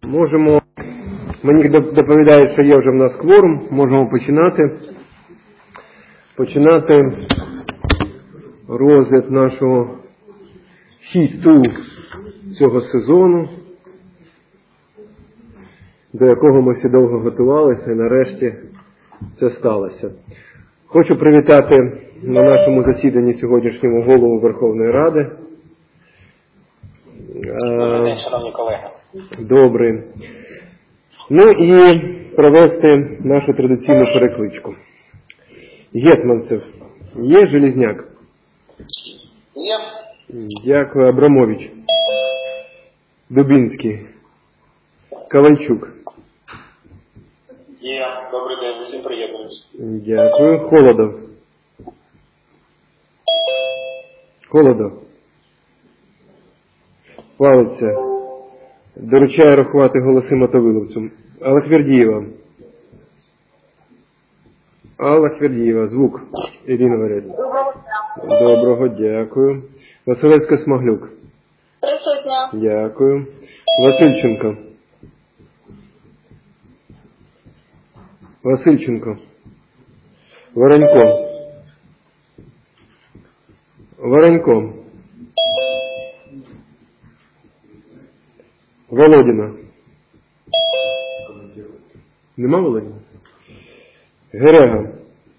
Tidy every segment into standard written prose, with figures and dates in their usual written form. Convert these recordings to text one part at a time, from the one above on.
Можемо, мені доповідають, що є вже в нас кворум, можемо починати розгляд нашого хіту цього сезону, до якого ми всі довго готувалися і нарешті це сталося. Хочу привітати на нашому засіданні сьогоднішньому голову Верховної Ради. Добрий день, шановні колеги. Добрий. Ну і провести нашу традиційну перекличку. Гетманцев. Є? Железняк? Є. Дякую. Абрамович. Дубінський. Ковальчук. Є. Добрий день, всім приєднуюсь. Дякую. Холодов. Палиця. Доручаю рахувати голоси мотовиловцю. Аллахвердієва. Звук. Ірина Валеріївна. Доброго, дякую. Василевська-Смаглюк. Присутня. Дякую. Васильченко. Воронько. Володіна. Нема Володіна? Герега.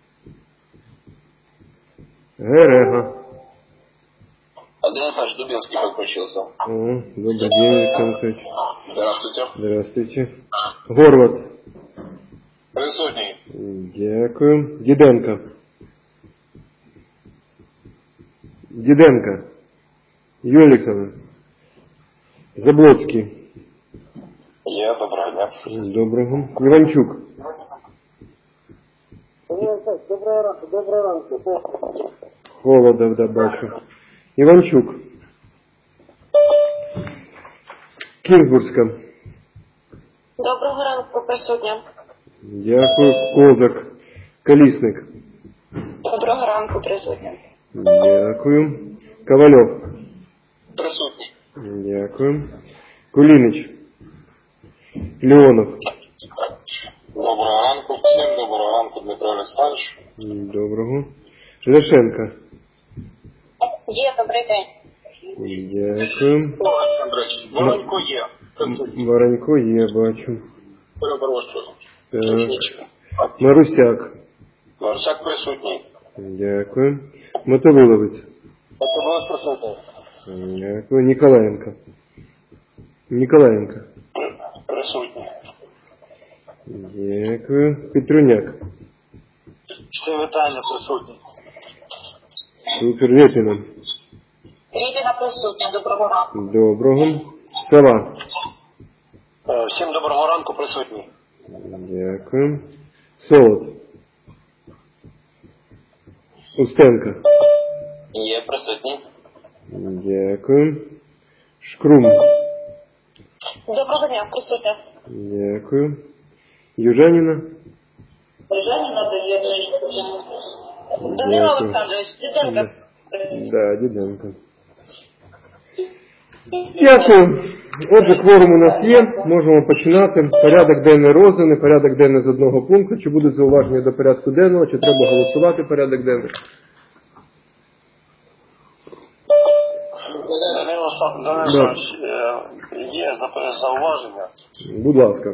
Денис Ильич Дубинский подключился. О, добрый день, Александр Александрович. Здравствуйте. Горват. Присутній. Дякую. Діденко. Юрій Олександрович. Заблоцький. Є, доброго дня. Доброго. Іванчук. Доброго ранку. Холодов, да, бачу. Іванчук. Кінзбурська. Доброго ранку, присутня. Дякую. Козак. Колісник. Доброго ранку, присутня. Дякую. Ковальов. Присутній. Дякую. Кулінич. Леонов. Доброго ранку всім, доброго ранку, Дмитро Олександрович. Доброго. Ляшенко. Є, добрий день. Дякую. Олександрович, Воронько є. Присутній. Воронько є, бачу. Перепрошую. Марусяк. Марусяк присутній. Дякую. Мотовиловець. Мотовиловець присутній. Дякую. Ніколаєнко. Присутній. Дякую. Петруняк. Всі вітання присутні. Супер. Репіна. Ріпіна присутня, доброго ранку. Доброго. Сова. Всім доброго ранку, присутні. Дякую. Солод. Устенко. Є, присутні. Дякую. Шкрум. Доброго дня, присутня. Дякую. Южаніна. Жаніна доєднується. Данило Олександрович, Діденко. Да, Діденко. Дякую. Отже, кворум у нас є. Можемо починати. Порядок денний розданий, порядок денний з одного пункту. Чи будуть зауваження до порядку денного, чи треба голосувати порядок денний? Данило Олександрович, є зауваження. Будь ласка.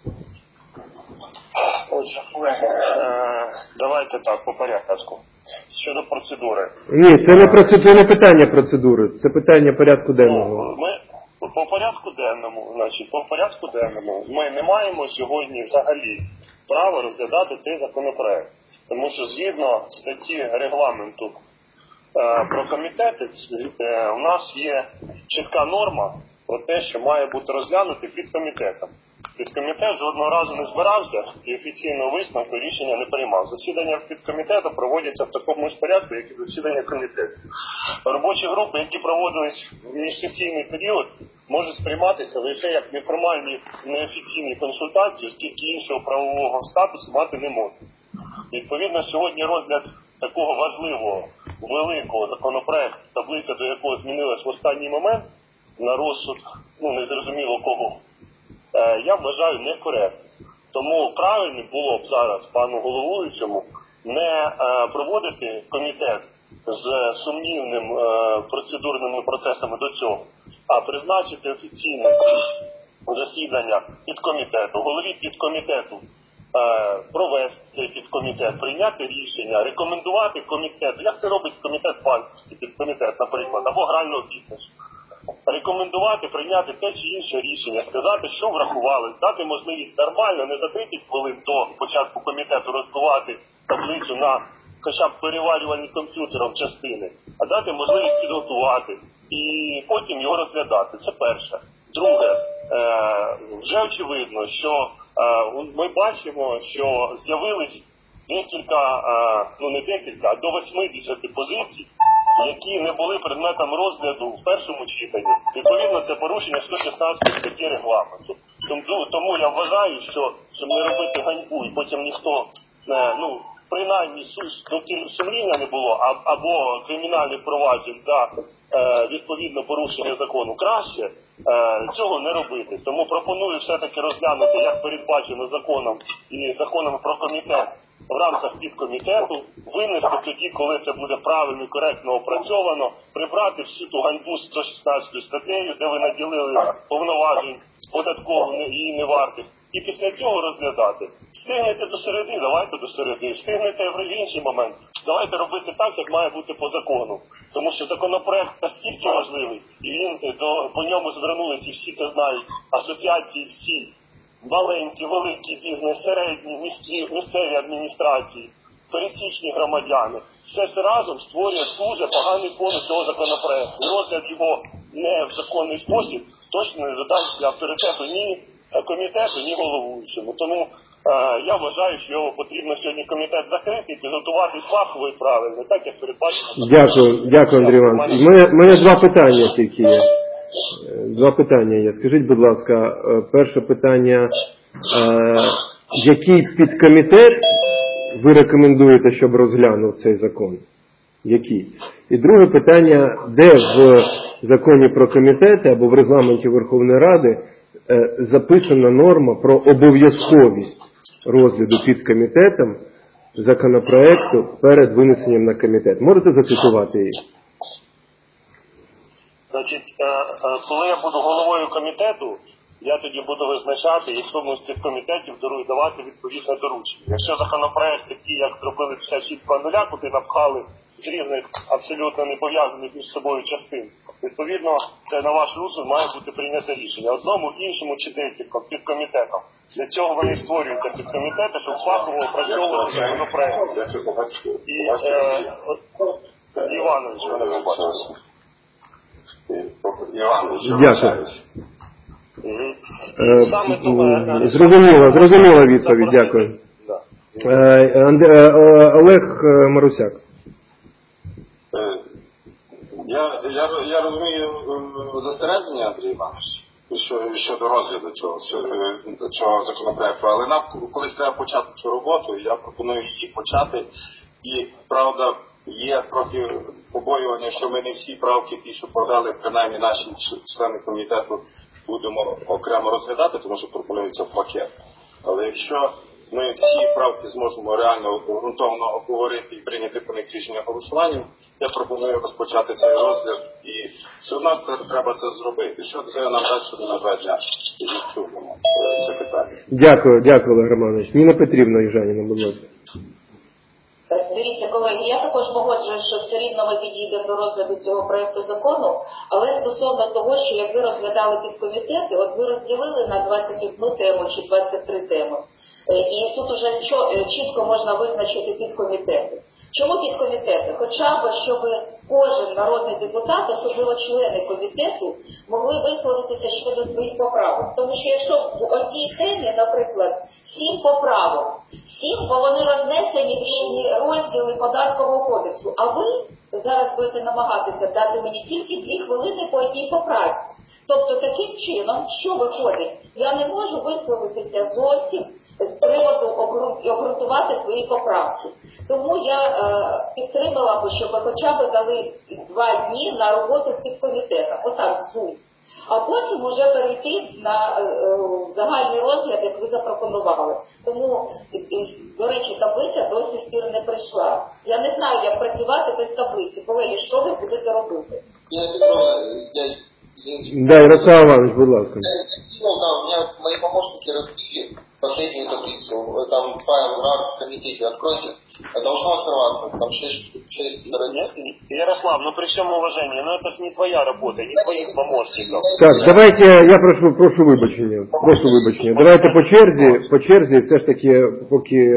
Отже, колеги, давайте так, по порядку. Щодо процедури. Ні, це не питання процедури, це питання порядку денного. Ми по порядку денному ми не маємо сьогодні взагалі права розглядати цей законопроект. Тому що згідно статті регламенту про комітети, у нас є чітка норма про те, що має бути розглянути підкомітетом. Підкомітет жодного разу не збирався і офіційного висновку рішення не приймав. Засідання підкомітету проводяться в такому ж порядку, як і засідання комітету. Робочі групи, які проводились в міжсесійний період, можуть сприйматися лише як неформальні, неофіційні консультації, оскільки іншого правового статусу мати не можуть. Відповідно, сьогодні розгляд такого важливого, великого законопроекту, таблиця до якого змінилась в останній момент, на розсуд, незрозуміло кого, я вважаю некоректним. Тому правильно було б зараз пану головуючому не проводити комітет з сумнівним процедурними процесами до цього, а призначити офіційне засідання підкомітету, голові підкомітету провести цей підкомітет, прийняти рішення, рекомендувати комітету, як це робить комітет банківський, підкомітет, наприклад, або грального бізнесу. Рекомендувати прийняти те чи інше рішення, сказати, що врахували, дати можливість нормально, не за 30 хвилин до початку комітету розбивати таблицю на хоча б переварювальні комп'ютером частини, а дати можливість підготувати і потім його розглядати. Це перше. Друге, вже очевидно, що ми бачимо, що з'явились декілька, не декілька, а до 80 позицій, які не були предметом розгляду в першому читанні. Відповідно, це порушення 116 статті регламенту. Тому я вважаю, що щоб не робити ганьбу і потім ніхто, принаймні сумління не було, або кримінальних проваджень за відповідно порушення закону, краще цього не робити. Тому пропоную все-таки розглянути, як передбачено законом і законом про комітет, в рамках підкомітету, винести тоді, коли це буде правильно і коректно опрацьовано, прибрати всю ту ганьбу з 116 статтею, де ви наділили повноважень податково її невартих, і після цього розглядати. Встигнете до середи, давайте до середи. Встигнете в інший момент, давайте робити так, як має бути по закону. Тому що законопроект настільки важливий, і він по ньому звернулися, і всі це знають, асоціації всі, маленькі, великий бізнес, середні, місцеві адміністрації, пересічні громадяни. Все це разом створює дуже поганий фон цього законопроекту. Розгляд його не в законний спосіб точно не додасть авторитету ні комітету, ні головуючому. Тому я вважаю, що його потрібно сьогодні комітет закрити і підготувати фахово і правильно, так як передбачено. Дякую, Андрій Іванович. У мене два питання тільки є. Два питання є. Скажіть, будь ласка, перше питання, який підкомітет ви рекомендуєте, щоб розглянув цей закон? Який? І друге питання, де в законі про комітети або в регламенті Верховної Ради записана норма про обов'язковість розгляду підкомітетом законопроекту перед винесенням на комітет? Можете зацитувати її? Значить, коли я буду головою комітету, я тоді буду визначати, і хто з цих комітетів давати відповідне доручення. Якщо законопроект такий, як зробили 56.00, куди напхали з різних абсолютно не пов'язаних між собою частин, відповідно, це на ваш розсуд має бути прийнято рішення. Одному, іншому чи декільком підкомітетам. Для цього вони створюються підкомітети, щоб фахово опрацьовувати законопроект. І Іванович, мене побачив. Дякую. Зрозуміла відповідь, дякую. Олег Марусяк. Я розумію застереження, Андрій Іванович, щодо розгляду цього законопроекту, але нам колись треба почати цю роботу, і я пропоную її почати. І, правда, є трохи побоювання, що ми не всі правки, ті, що подали, принаймні наші члени комітету, будемо окремо розглядати, тому що пропонується в пакет. Але якщо ми всі правки зможемо реально ґрунтовно обговорити і прийняти по них рішення голосуванням, я пропоную розпочати цей розгляд, і все одно треба це зробити. Що це нам дасть на 2 дня? Відчуємо це питання. Дякую, Олег Романович. Ніна Петрівна Южаніна, будь ласка. Дивіться, колеги, я також погоджуюсь, що все рівно ми підійдемо до розгляду цього проекту закону, але стосовно того, що як ви розглядали підкомітети, от ви розділили на 21 тему чи 23 теми. І тут уже чітко можна визначити підкомітети. Чому підкомітети? Хоча б, щоб кожен народний депутат, особливо члени комітету, могли висловитися щодо своїх поправок. Тому що якщо в одній темі, наприклад, 7 поправок, 7, бо вони рознесені в різні розділи Податкового кодексу, а ви зараз будете намагатися дати мені тільки 2 хвилини по одній поправці. Тобто таким чином, що виходить? Я не можу висловитися зовсім з приводу обґрунтувати свої поправки. Тому я підтримала би, щоб хоча б дали 2 дні на роботу в підкомітетах. Отак, зум. А потім вже перейти на загальний розгляд, як ви запропонували. Тому, до речі, таблиця до сих пір не прийшла. Я не знаю, як працювати без таблиці. Колеги, що ви будете робити? Да, Ярослав Иванович, будь ласка. У меня мои помощники разбили последнюю таблицу. Там файл RAR в комитете. Откройте. Должно открываться. Там 6 страниц. Ярослав, ну при всем уважении, ну это же не твоя работа, не твоих помощников. Так, давайте, я прошу вибачення. Давайте по черзі, все ж таки, поки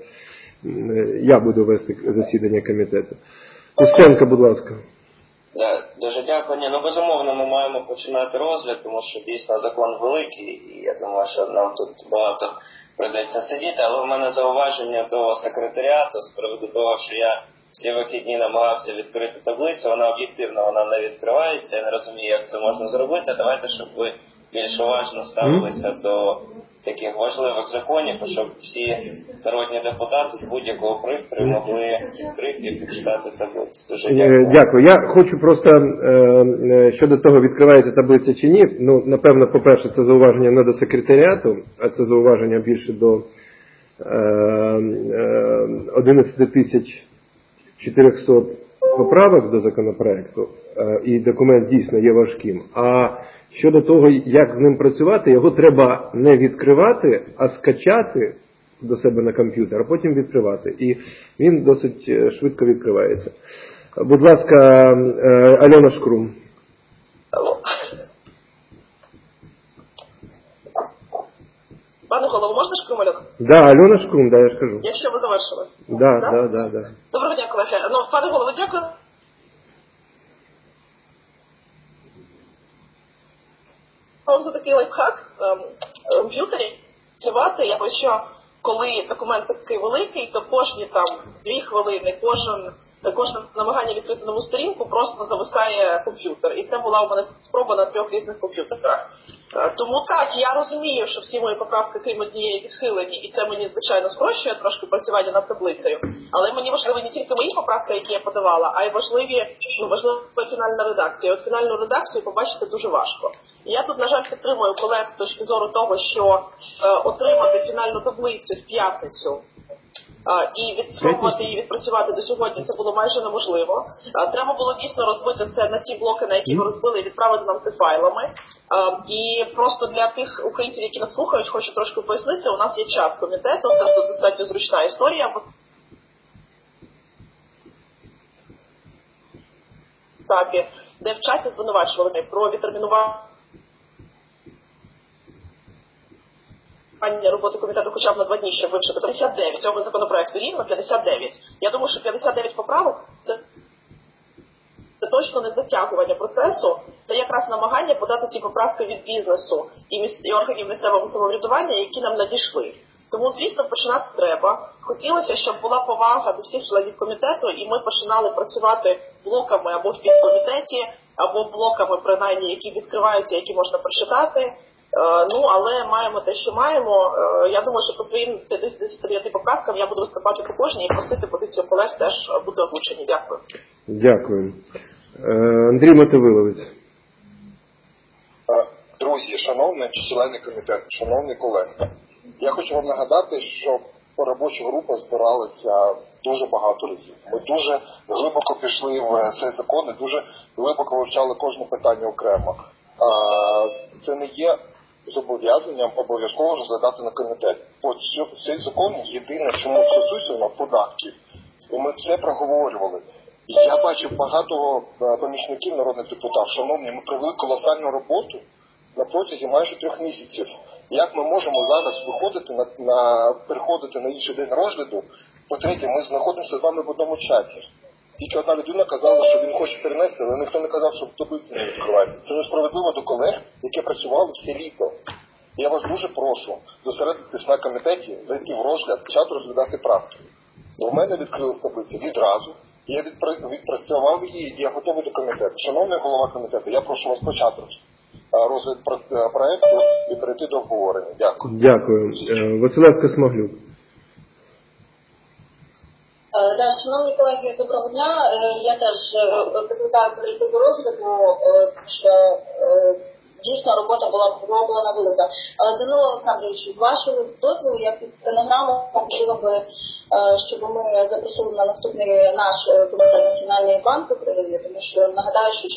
я буду вести засідання комітету. Устенко, будь ласка. Дуже дякую. Ну, безумовно, ми маємо починати розгляд, тому що дійсно закон великий, і я думаю, що нам тут багато прийдеться сидіти, але в мене зауваження до секретаріату з приводу того, що я всі вихідні намагався відкрити таблицю, вона об'єктивно, вона не відкривається, я не розумію, як це можна зробити. Давайте, щоб ви більш уважно ставилися до таких важливих законів, щоб всі народні депутати з будь-якого пристрою могли відкрити і почитати таблицю. Дуже дякую. Дякую. Я хочу просто щодо того, відкриваєте таблицю чи ні. Ну, напевно, по-перше, це зауваження не до секретаріату, а це зауваження більше до 11 400 поправок до законопроекту, і документ дійсно є важким. А щодо того, як з ним працювати, його треба не відкривати, а скачати до себе на комп'ютер, а потім відкривати. І він досить швидко відкривається. Будь ласка, Альона Шкрум. Пане голово, можна Шкрум, Альона? Да, Альона Шкрум, да, я ж кажу. Якщо ви завершили. Да. Доброго дня, колеги. Ну, пане голово, дякую. Вам за такий лайфхак в комп'ютері працювати, якось що, коли документ такий великий, то кожні там 2 хвилини, кожне намагання відкрити нову сторінку просто зависає комп'ютер. І це була у мене спроба на 3 різних комп'ютерах. Тому так, я розумію, що всі мої поправки, крім однієї, відхилені, і це мені, звичайно, спрощує трошки працювання над таблицею. Але мені важливі не тільки мої поправки, які я подавала, а й важлива фінальна редакція. От фінальну редакцію побачити дуже важко. І я тут, на жаль, підтримую колег з точки зору того, що отримати фінальну таблицю в п'ятницю і відспробувати її відпрацювати до сьогодні, це було майже неможливо. Треба було дійсно розбити це на ті блоки, на які ви розбили, і відправити нам це файлами. І просто для тих українців, які нас слухають, хочу трошки пояснити, у нас є чат комітету, це достатньо зручна історія. Де в чаті звинувачували про відтермінування роботи комітету хоча б на 2 дні, щоб вивчити 59 цього законопроекту, рівно 59. Я думаю, що 59 поправок це точно не затягування процесу, це якраз намагання подати ці поправки від бізнесу і органів місцевого самоврядування, які нам надійшли. Тому, звісно, починати треба. Хотілося, щоб була повага до всіх членів комітету, і ми починали працювати блоками або в підкомітеті, або блоками, принаймні, які відкриваються, які можна прочитати. Але маємо те, що маємо. Я думаю, що по своїм 59 поправкам я буду виступати по кожній і просити позицію колег теж бути озвучені. Дякую. Дякую. Андрій Мотовиловець. Друзі, шановні члени комітету, шановні колеги, я хочу вам нагадати, що робоча група збиралася дуже багато разів. Ми дуже глибоко пішли в цей закон і дуже глибоко вивчали кожне питання окремо. Це не є зобов'язанням обов'язково розглядати на комітеті. Цей закон єдине, чому стосується податків. І ми все проговорювали. Я бачив багато помічників народних депутатів. Шановні, ми провели колосальну роботу на протязі майже 3 місяців. Як ми можемо зараз переходити на інший день розгляду? По-третє, ми знаходимося з вами в одному чаті. Тільки одна людина казала, що він хоче перенести, але ніхто не казав, що таблиця не відкривається. Це несправедливо до колег, які працювали все літо. Я вас дуже прошу зосередитись на комітеті, зайти в розгляд, почати розглядати правки. У мене відкрилась таблиця відразу, я відпрацював її, і я готовий до комітету. Шановний голова комітету, я прошу вас почати розгляд проекту і перейти до обговорення. Дякую. Дякую. Василевська Смаглюк. Шановні колеги, доброго дня. Я теж закликаю перейти до розгляду, що дійсно робота була пророблена велика. Але, Данило Олександрович, з вашого дозволу, я під стенограму хотіла би, щоб ми запросили на наступний наш комітет Національний банк України, тому що нагадаю, що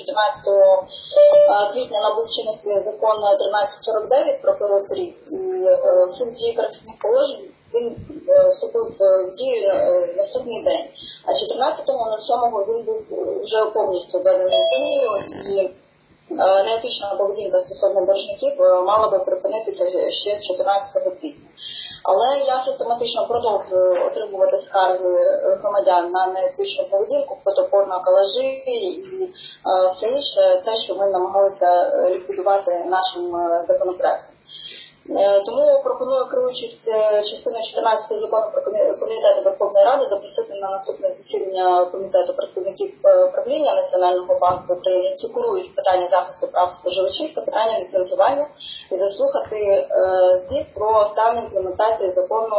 14 квітня набув чинності закон 1349 про короткий рік, і в силу дії перехідних положень він вступив в дію наступний день. А 14.07 він був вже повністю введений в дію, і неетична поведінка стосовно боржників мала би припинитися ще з 14 квітня. Але я систематично продовжую отримувати скарги громадян на неетичну поведінку, фотопорно, калажі і все інше, те, що ми намагалися ліквідувати нашим законопроектом. Тому пропоную, керуючись частиною 14 закону про комітети Верховної Ради, запросити на наступне засідання комітету представників правління Національного банку України, які курують питання захисту прав споживачів та питання ліцензування, і заслухати звіт про стан імплементації закону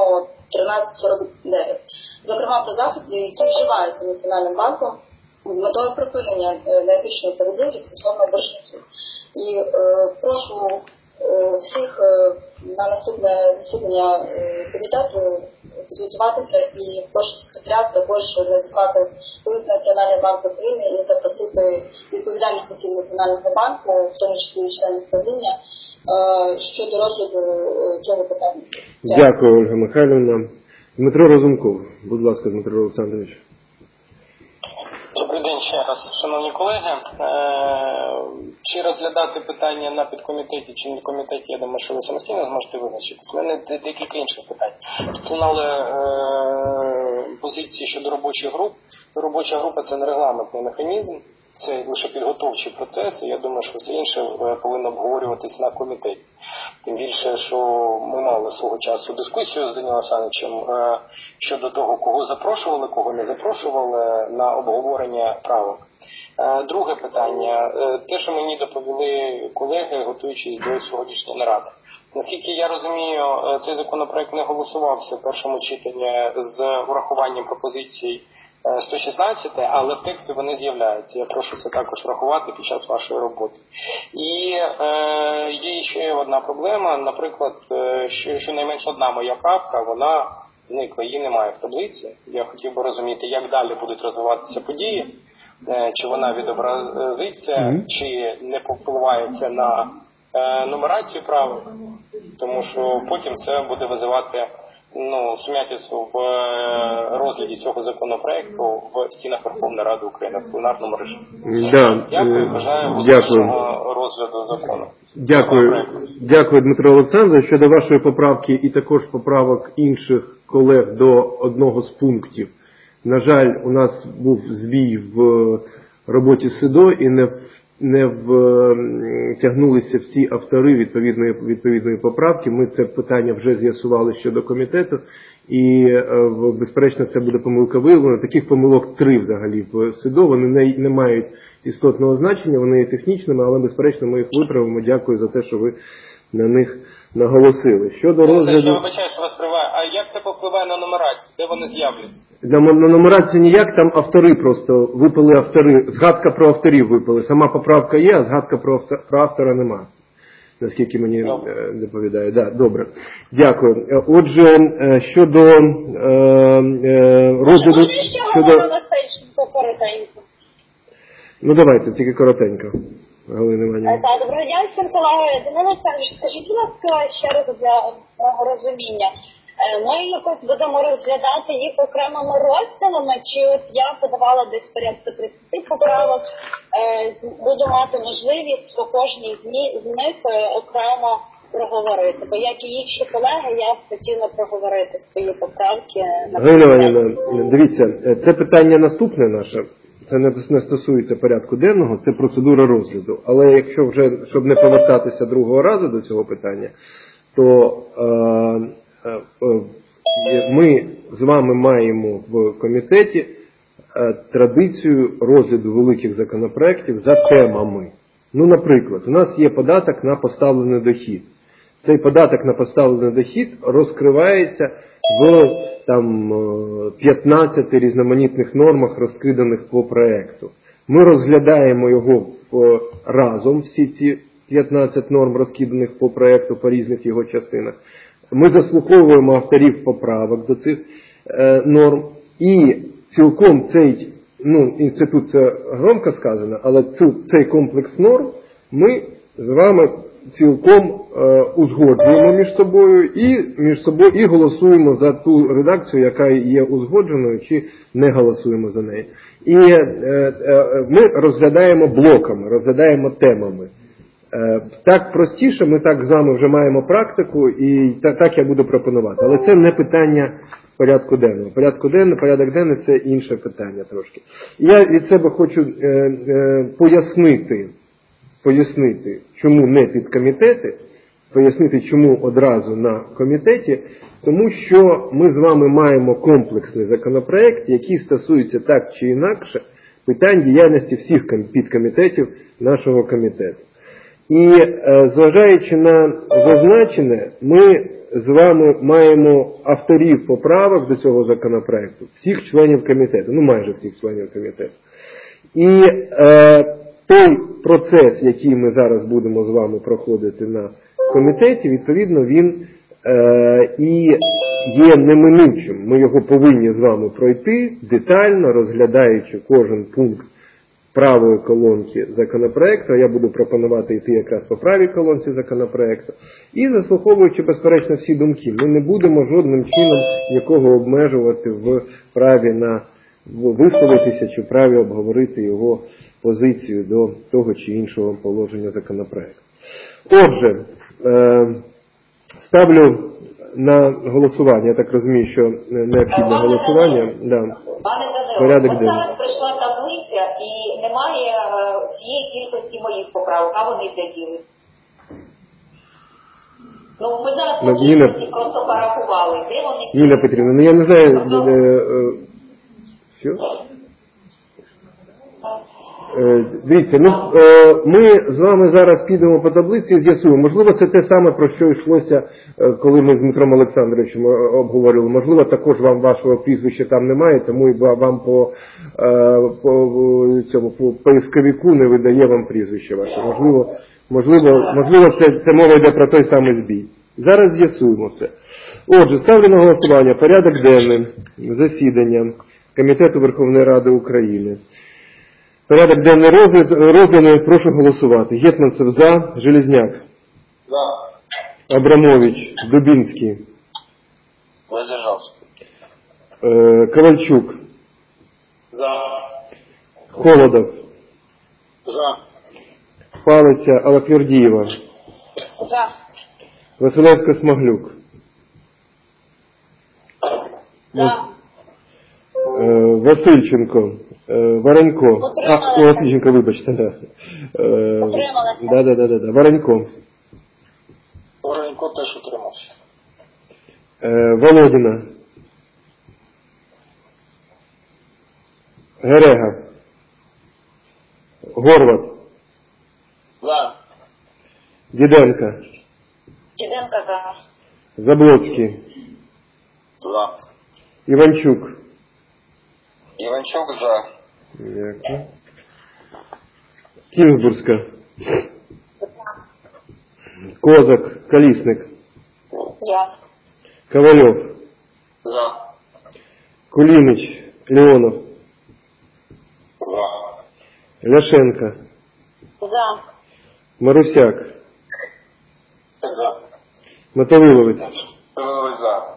1349, зокрема про заходи, які вживаються Національним банком з метою припинення неетичної поведінки стосовно боржників. І прошу всіх на наступне засідання комітету підготуватися, і прошу секретаріат також надіслати лист Національного банку України і запросити відповідальних осіб Національного банку, в тому числі і членів правління, щодо розгляду цього питання. Дякую, Ольга Михайлівна. Дмитро Разумков. Будь ласка, Дмитро Олександрович. Добрий день ще раз, шановні колеги. Чи розглядати питання на підкомітеті чи не комітеті, я думаю, що ви самостійно зможете визначитись. У мене декілька інших питань. Тут лунали позиції щодо робочих груп. Робоча група – це не регламентний механізм, це лише підготовчий процес, і я думаю, що все інше повинно обговорюватись на комітеті. Тим більше, що ми мали свого часу дискусію з Данилом Олександровичем щодо того, кого запрошували, кого не запрошували на обговорення правок. Друге питання. Те, що мені доповіли колеги, готуючись до сьогоднішньої наради. Наскільки я розумію, цей законопроект не голосувався в першому читанні з урахуванням пропозицій 116, але в тексті вони з'являються. Я прошу це також врахувати під час вашої роботи. І є ще одна проблема. Наприклад, щонайменш одна моя правка, вона зникла, її немає в таблиці. Я хотів би розуміти, як далі будуть розвиватися події, чи вона відобразиться, чи не повпливається на нумерацію правок, тому що потім це буде визивати сумятицю в розгляді цього законопроекту в стінах Верховної Ради України в пленарному режимі. Дякую, бажаю успішного розгляду закону. Дякую, Дмитро Олександрович. Щодо вашої поправки і також поправок інших колег до одного з пунктів. На жаль, у нас був збій в роботі СИДО і не втягнулися всі автори відповідної поправки. Ми це питання вже з'ясували щодо комітету, і безперечно це буде помилка виявлена. Таких помилок 3 взагалі в СИДО, вони не мають істотного значення, вони є технічними, але безперечно ми їх виправимо. Дякую за те, що ви на них наголосили. Щодо розгляду... Вибачаю, що вас приваю. А як це повпливає на нумерацію? Де вони з'являться? На нумерацію ніяк, там автори просто випали автори. Згадка про авторів випали. Сама поправка є, а згадка про автора нема. Наскільки мені доповідає. Да, добре. Дякую. Отже, щодо розгляду... Ну давайте, тільки коротенько. Галина Іванівна. Так, доброго дня всім колеги. Данило Олександрович, скажіть, будь ласка, ще раз для мого розуміння. Ми якось будемо розглядати їх окремими розділами, чи от я подавала десь порядку 30 поправок, буду мати можливість по кожній з них окремо проговорити. Бо як і інші колеги, я б хотіла проговорити свої поправки. Галина Іванівна, дивіться, це питання наступне наше. Це не стосується порядку денного, це процедура розгляду. Але якщо вже, щоб не повертатися другого разу до цього питання, то ми з вами маємо в комітеті традицію розгляду великих законопроєктів за темами. Ну, наприклад, у нас є податок на поставлений дохід. Цей податок на поставлений дохід розкривається в 15 різноманітних нормах, розкиданих по проекту. Ми розглядаємо його разом, всі ці 15 норм розкиданих по проекту, по різних його частинах. Ми заслуховуємо авторів поправок до цих норм. І цілком цей, інститут це громко сказано, але цей комплекс норм ми з вами цілком узгоджуємо між собою і голосуємо за ту редакцію, яка є узгодженою, чи не голосуємо за неї. І ми розглядаємо блоками, розглядаємо темами. Так простіше, ми так з вами вже маємо практику, і так я буду пропонувати. Але це не питання порядку денного. Порядок денний – це інше питання трошки. Я від себе хочу пояснити, чому не підкомітети, пояснити, чому одразу на комітеті, тому що ми з вами маємо комплексний законопроект, який стосується так чи інакше питань діяльності всіх підкомітетів нашого комітету. І зважаючи на зазначене, ми з вами маємо авторів поправок до цього законопроекту, всіх членів комітету, майже всіх членів комітету. І той процес, який ми зараз будемо з вами проходити на комітеті, відповідно, він і є неминучим. Ми його повинні з вами пройти детально, розглядаючи кожен пункт правої колонки законопроекту, а я буду пропонувати йти якраз по правій колонці законопроекту, і заслуховуючи, безперечно, всі думки. Ми не будемо жодним чином нікого обмежувати в праві на висловитися чи в праві обговорити його позицію до того чи іншого положення законопроекту. Отже, ставлю на голосування. Я так розумію, що необхідне голосування. Да. Пане Порядок Данило, денний. зараз прийшла таблиця і немає всієї кількості моїх поправок, а вони де ділись? Ми зараз по кількості просто порахували, де вони ділись? Ніна Петрівна, я не знаю, що? Дивіться, ми з вами зараз підемо по таблиці і з'ясуємо. Можливо, це те саме, про що йшлося, коли ми з Дмитром Олександровичем обговорювали. Можливо, також вам вашого прізвища там немає, тому і вам по поисковику не видає вам прізвище ваше. Можливо, це мова йде про той самий збій. Зараз з'ясуємо все. Отже, ставлю на голосування порядок денний засідання Комітету Верховної Ради України. Порядок денний розданий, прошу голосувати. Гетманцев за, Железняк. За. Абрамович, Дубінський. Воздержався. Ковальчук. За. Холодов. За. Палиця Алапвердієва. За. Василевська-Смаглюк. За. Васильченко. Воронько. Васильченко, вибачте, да. Утрималася. Да. Воронько. Воронько теж утримався. Володіна. Герега. Горват. За. Діденко. Діденко за. Заблоцький. За. Іванчук. Іванчук за. Дякую. Кінзбурська. Козак. Колісник. За. Ковальов. За. Кулінич. Леонов. За. Ляшенко. За. Марусяк. За. Мотовиловець. За.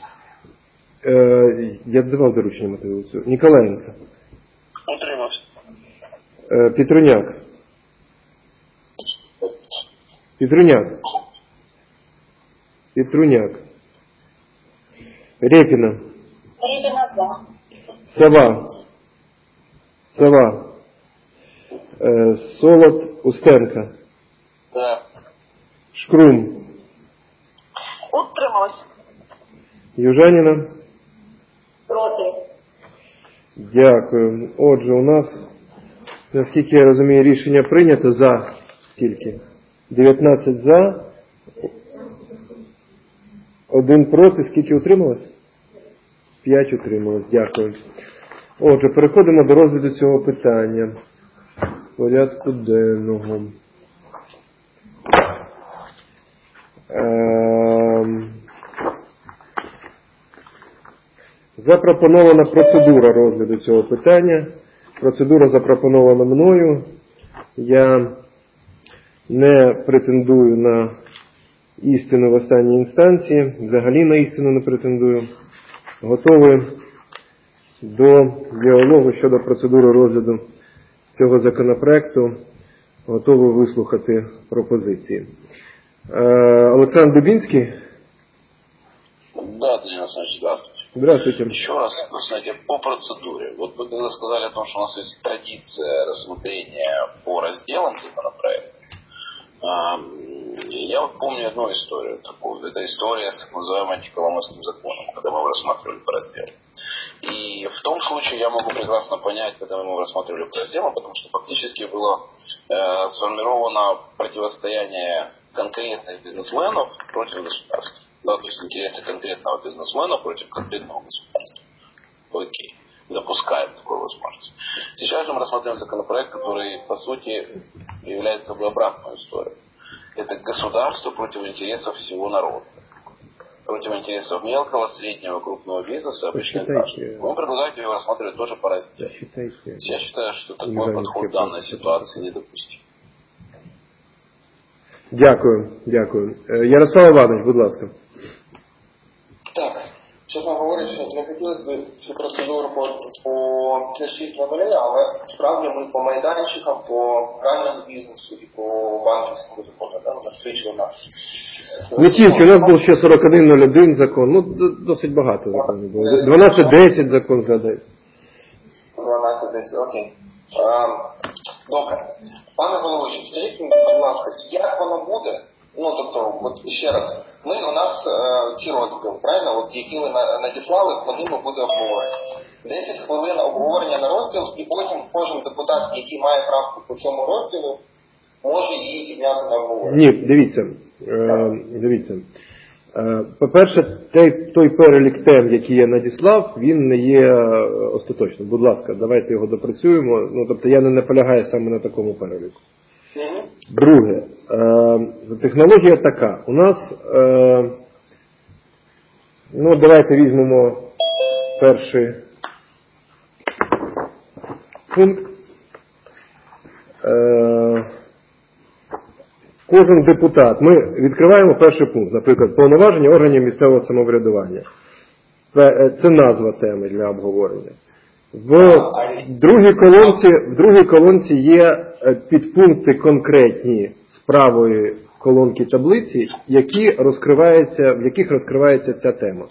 Я давав доручення Мотовиловцю. Ніколаєнко. Утримався. Петруняк. Петруняк. Репіна. Рібіна за. Сова. Солод. Устенко. За. Шкрум. Утрималась. Южаніна. Проти. Дякую. Отже, у нас, наскільки я розумію, рішення прийнято за скільки? 19 за. 1 проти. Скільки утрималось? 5 утрималось. Дякую. Отже, переходимо до розгляду цього питання. Порядку денного. Запропонована процедура розгляду цього питання. Процедура запропонована мною. Я не претендую на істину в останній інстанції, взагалі на істину не претендую. Готовий до діалогу щодо процедури розгляду цього законопроекту, готовий вислухати пропозиції. Олександр Дубінський. Да, Данил Александрович, здравствуйте. Здравствуйте. Еще раз, знаете, по процедуре. Вот вы когда сказали о том, что у нас есть традиция рассмотрения по разделам законопроекта, я вот помню одну историю такую. Это история с так называемым антиколомойским законом, когда мы его рассматривали по разделам. И в том случае я могу прекрасно понять, когда мы его рассматривали по разделам, потому что фактически было сформировано противостояние конкретных бизнесменов против государства. Да, то есть интересы конкретного бизнесмена против конкретного государства. Окей. Допускаем такую возможность. Сейчас же мы рассматриваем законопроект, который, по сути, является собой обратную историю. Это государство против интересов всего народа. Против интересов мелкого, среднего, крупного бизнеса, обычных граждан. Мы предлагаем его рассматривать тоже по разделу. Я считаю, что такой подход в данной ситуации недопустим. Дякую, дякую. Ярослав Іванович, будь ласка. Так, чесно говорячи, не хотілося б цю процедуру по 6.0, але справді ми по майданчикам, по гральному бізнесу і по банківському закону настрічили нас. Не тільки, у нас був ще 41.01 закон, ну досить багато законів було. 12.10 закон згадай. 12.10, окей. Добре. Пане головуючий, скажіть мені, будь ласка, як воно буде? Ну, тобто, от ще раз, у нас ці розділи, правильно, от які ви надіслали, по ними буде обговорення. 10 хвилин обговорення на розділ, і потім кожен депутат, який має правку по цьому розділу, може її підняти на обговорення. Ні, дивіться. По-перше, той перелік тем, який я надіслав, він не є остаточним. Будь ласка, давайте його допрацюємо. Ну, тобто я не наполягаю саме на такому переліку. Друге, технологія така. У нас, ну, давайте візьмемо перший пункт. Кожен депутат, ми відкриваємо перший пункт, наприклад, повноваження органів місцевого самоврядування. Це назва теми для обговорення. В другій колонці є підпункти конкретні з правої колонки таблиці, в яких розкривається ця тема.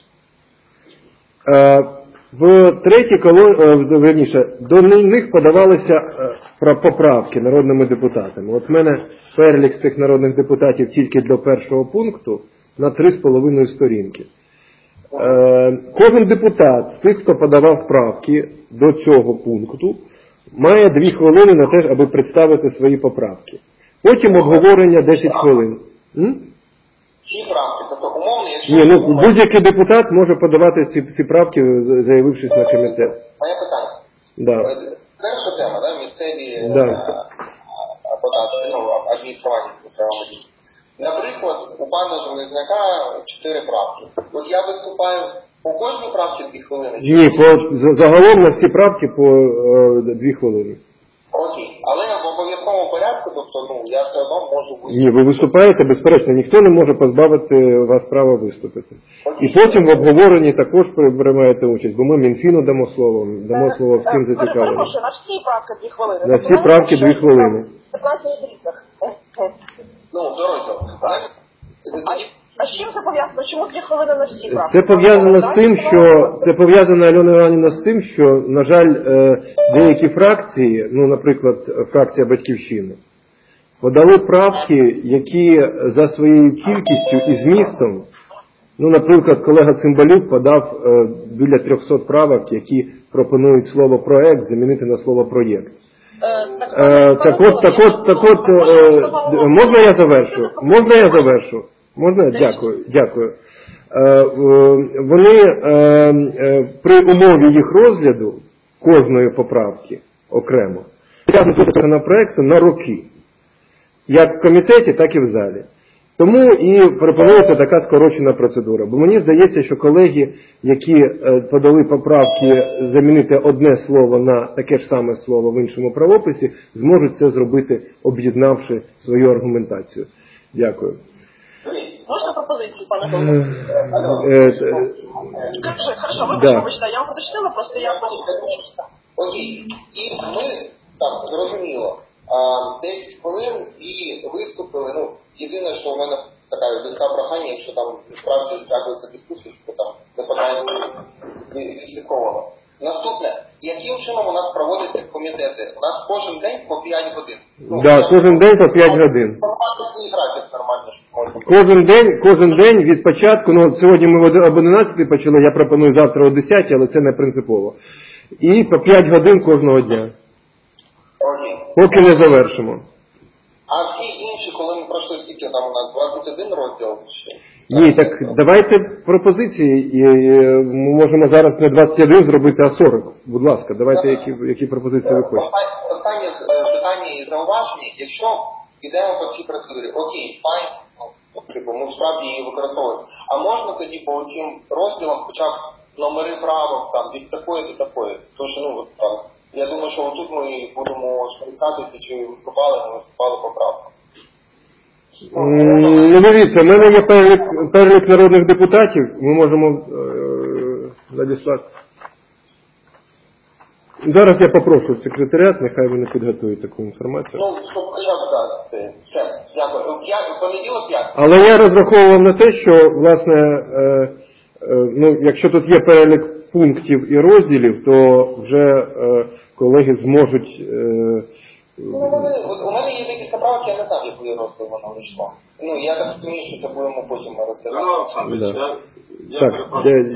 В третій колонці, до них подавалися поправки народними депутатами. От в мене перелік цих народних депутатів тільки до першого пункту на 3,5 сторінки. Кожен депутат з тих, хто подавав правки до цього пункту, має 2 хвилини на те, аби представити свої поправки. Потім обговорення 10 хвилин. Ці правки, тобто умовно, якщо... Ні, ну будь-який депутат може подавати ці правки, заявившись на комітет. Моє питання. Да. Перша тема, да, місцеві податки, адміністрування місцевого дії. Наприклад, у пана Железняка 4 правки. От я виступаю по кожній правці 2 хвилини? Ні, загалом на всі правки по 2 хвилини. Окей. Але в обов'язковому порядку, тобто, я все одно можу виступити. Ні, ви виступаєте, безперечно, ніхто не може позбавити вас права виступити. Окей. І потім в обговоренні також приймаєте участь, бо ми Мінфіну дамо слово всім зацікавленим. На всі правки 2 хвилини. На всі правки 2 хвилини. 15 різних. Ну, до розділу. А з чим це пов'язано? Чому 2 хвилини на всі правки? Це пов'язано з тим, це пов'язано, Альона Іванівна, з тим, що, на жаль, деякі фракції, ну, наприклад, фракція «Батьківщини», подали правки, які за своєю кількістю і змістом, ну, наприклад, колега Цимбалюк подав біля 300 правок, які пропонують слово «проект» замінити на слово «проєкт». Так от, можна я завершу? Можна? Дякую. Вони при умові їх розгляду кожної поправки окремо тягнуть законопроекту на роки. Як в комітеті, так і в залі. Тому і пропонується така скорочена процедура. Бо мені здається, що колеги, які подали поправки замінити одне слово на таке ж саме слово в іншому правописі, зможуть це зробити, об'єднавши свою аргументацію. Дякую. Можна пропозицію, пане голово? Хорошо, вибачте, я вам уточнила, просто я хочу. Окей. І ми, так, зрозуміло, 10 хвилин і виступили. Ну, єдине, що в мене така близька прохання, якщо там справді затягується дискусія, що там питання відслідковано. Наступне, яким чином у нас проводяться комітети? У нас кожен день по 5 годин. Да, кожен день по 5 годин. Графік нормально, що можна. Кожен день від початку, ну сьогодні ми об 11 почали, я пропоную завтра о 10, але це не принципово. І по 5 годин кожного дня. Окей. Поки не завершимо. А всі інші, коли ми пройшли, скільки там у нас 21 розділ? Ні, так давайте пропозиції. Ми можемо зараз не 21 зробити, а 40. Будь ласка, давайте які пропозиції ви хочете. Останнє питання і зауваження. Якщо йдемо по цій процедурі, окей, файн, ми справді її використовуємо. А можна тоді по цим розділам хоча б номери правок там від такої до такої? Тому що, ну, там, я думаю, що отут ми будемо скористатися, чи виступали, не виступали по правкам. Ну, дивіться, в мене є перелік народних депутатів, ми можемо надіслати. Зараз я попрошу секретаріат, нехай вони підготують таку інформацію. Ну, щоб хоча б так, все, дякую. Понеділок 5. Але я розраховував на те, що, власне, ну, якщо тут є перелік пунктів і розділів, то вже колеги зможуть... Ну, у мене є декілька правок, я не знаю, якої розділ воно вийшло. Ну, я так розумію, що це будемо потім розглядати. Ну, Олександр, я перепрошую.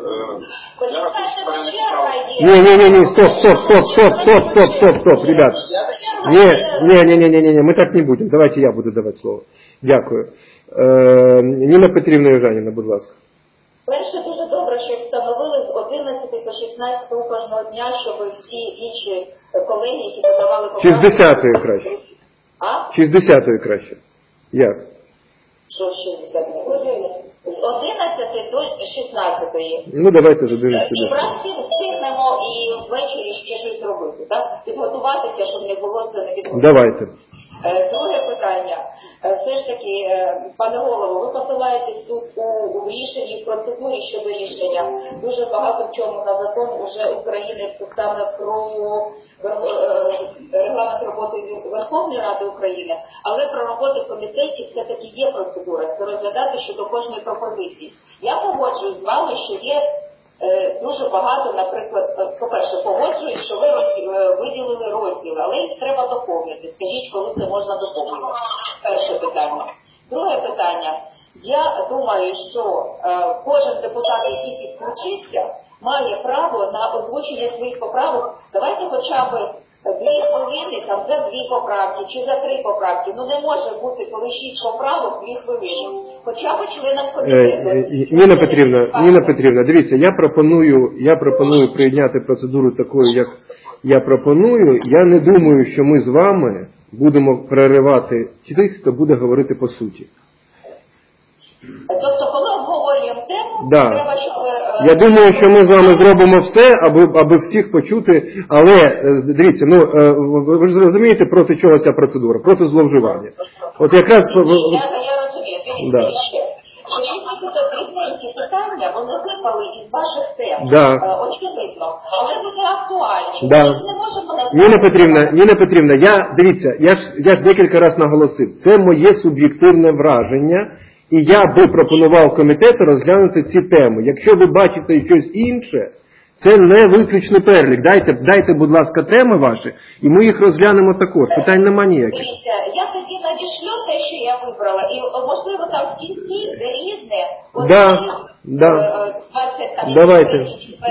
Не, стоп, ребят. Не, мы так не будем. Давайте я буду давати слово. Дякую. Ніна Петрівна Южаніна, будь ласка. Перше, дуже добре, що встановили з 11 по 16 кожного дня, щоб всі інші колеги, які подавали поправки... Чи з 10-ї краще? А? Чи з 10-ї краще? Як? Що з 60-ї? З 11 до 16-ї. Ну, давайте з 11 І вранці встигнемо і ввечері ще щось робити, так? Підготуватися, щоб не було це не підготувати. Давайте. Друге питання. Все ж таки, пане голово, ви посилаєтесь тут у рішенні, в процедурі щодо рішення. Дуже багато в чому на закон уже України саме про регламент роботи Верховної Ради України, але про роботу комітетів все-таки є процедура. Це розглядати щодо кожної пропозиції. Я погоджуюсь з вами, що є дуже багато, наприклад, по-перше, погоджуюсь, що ви виділили розділи, але їх треба доповнити. Скажіть, коли це можна доповнити? Перше питання. Друге питання. Я думаю, що кожен депутат, який підключився, має право на озвучення своїх поправок. Давайте хоча б 2 хвилини там за 2 поправки чи за 3 поправки. Ну не може бути, коли 6 поправок 2 хвилини. Хоча б членам комітету. Ніна Петрівна, дивіться, я пропоную прийняти процедуру такою, як я пропоную. Я не думаю, що ми з вами будемо переривати тих, хто буде говорити по суті. Тобто, коли обговорюємо тему, да. Треба, щоб... Я думаю, що ми з вами зробимо все, аби всіх почути, але, дивіться, ну, ви ж розумієте, проти чого ця процедура? Проти зловживання. От якраз... Я розумію, да. Ці питання, вони випали із ваших тем, очевидно, але вони актуальні. Да. Ми не можемо... Ніна Петрівна, дивіться, я ж декілька разів наголосив, це моє суб'єктивне враження, і я би пропонував комітету розглянути ці теми. Якщо ви бачите щось інше, це не виключний перелік. Дайте, будь ласка, теми ваші, і ми їх розглянемо також. Питань нема ніяких. Дивіться, я тоді надішлю те, що я вибрала, і, можливо, там в кінці, де різне, давайте.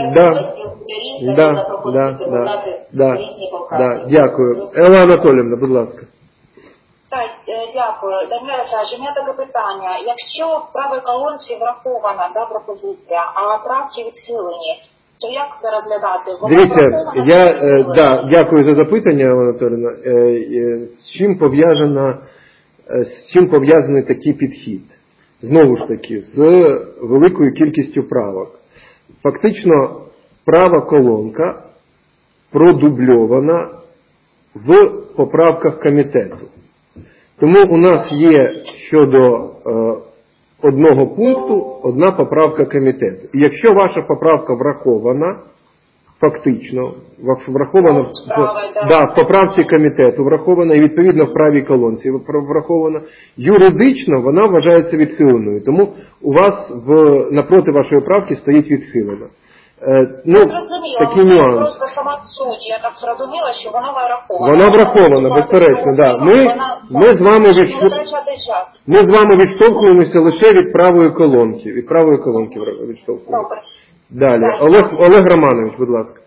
Різні поправки. Дякую. Елла Анатоліївна, будь ласка. Так, дякую. Даніель Саш, у мене таке питання. Якщо в правій колонці врахована пропозиція, а правки відхилені, то як це розглядати? Дивіться, дякую за запитання, Елла Анатоліївна. З чим пов'язана з чим пов'язаний такий підхід. Знову ж таки, з великою кількістю правок. Фактично, права колонка продубльована в поправках комітету. Тому у нас є щодо одного пункту одна поправка комітету. І якщо ваша поправка врахована, фактично, врахована в поправці комітету, врахована і відповідно в правій колонці врахована, юридично вона вважається відхиленою. Тому у вас напроти вашої правки стоїть відхилена. Такий нюанс. Просто сама суть, я так зрозуміла, що вона врахована. Вона врахована, безперечно, да. Ми з вами відштовхуємося лише від правої колонки. Від правої колонки відштовхуємося. Далі. Олег Романович, будь ласка.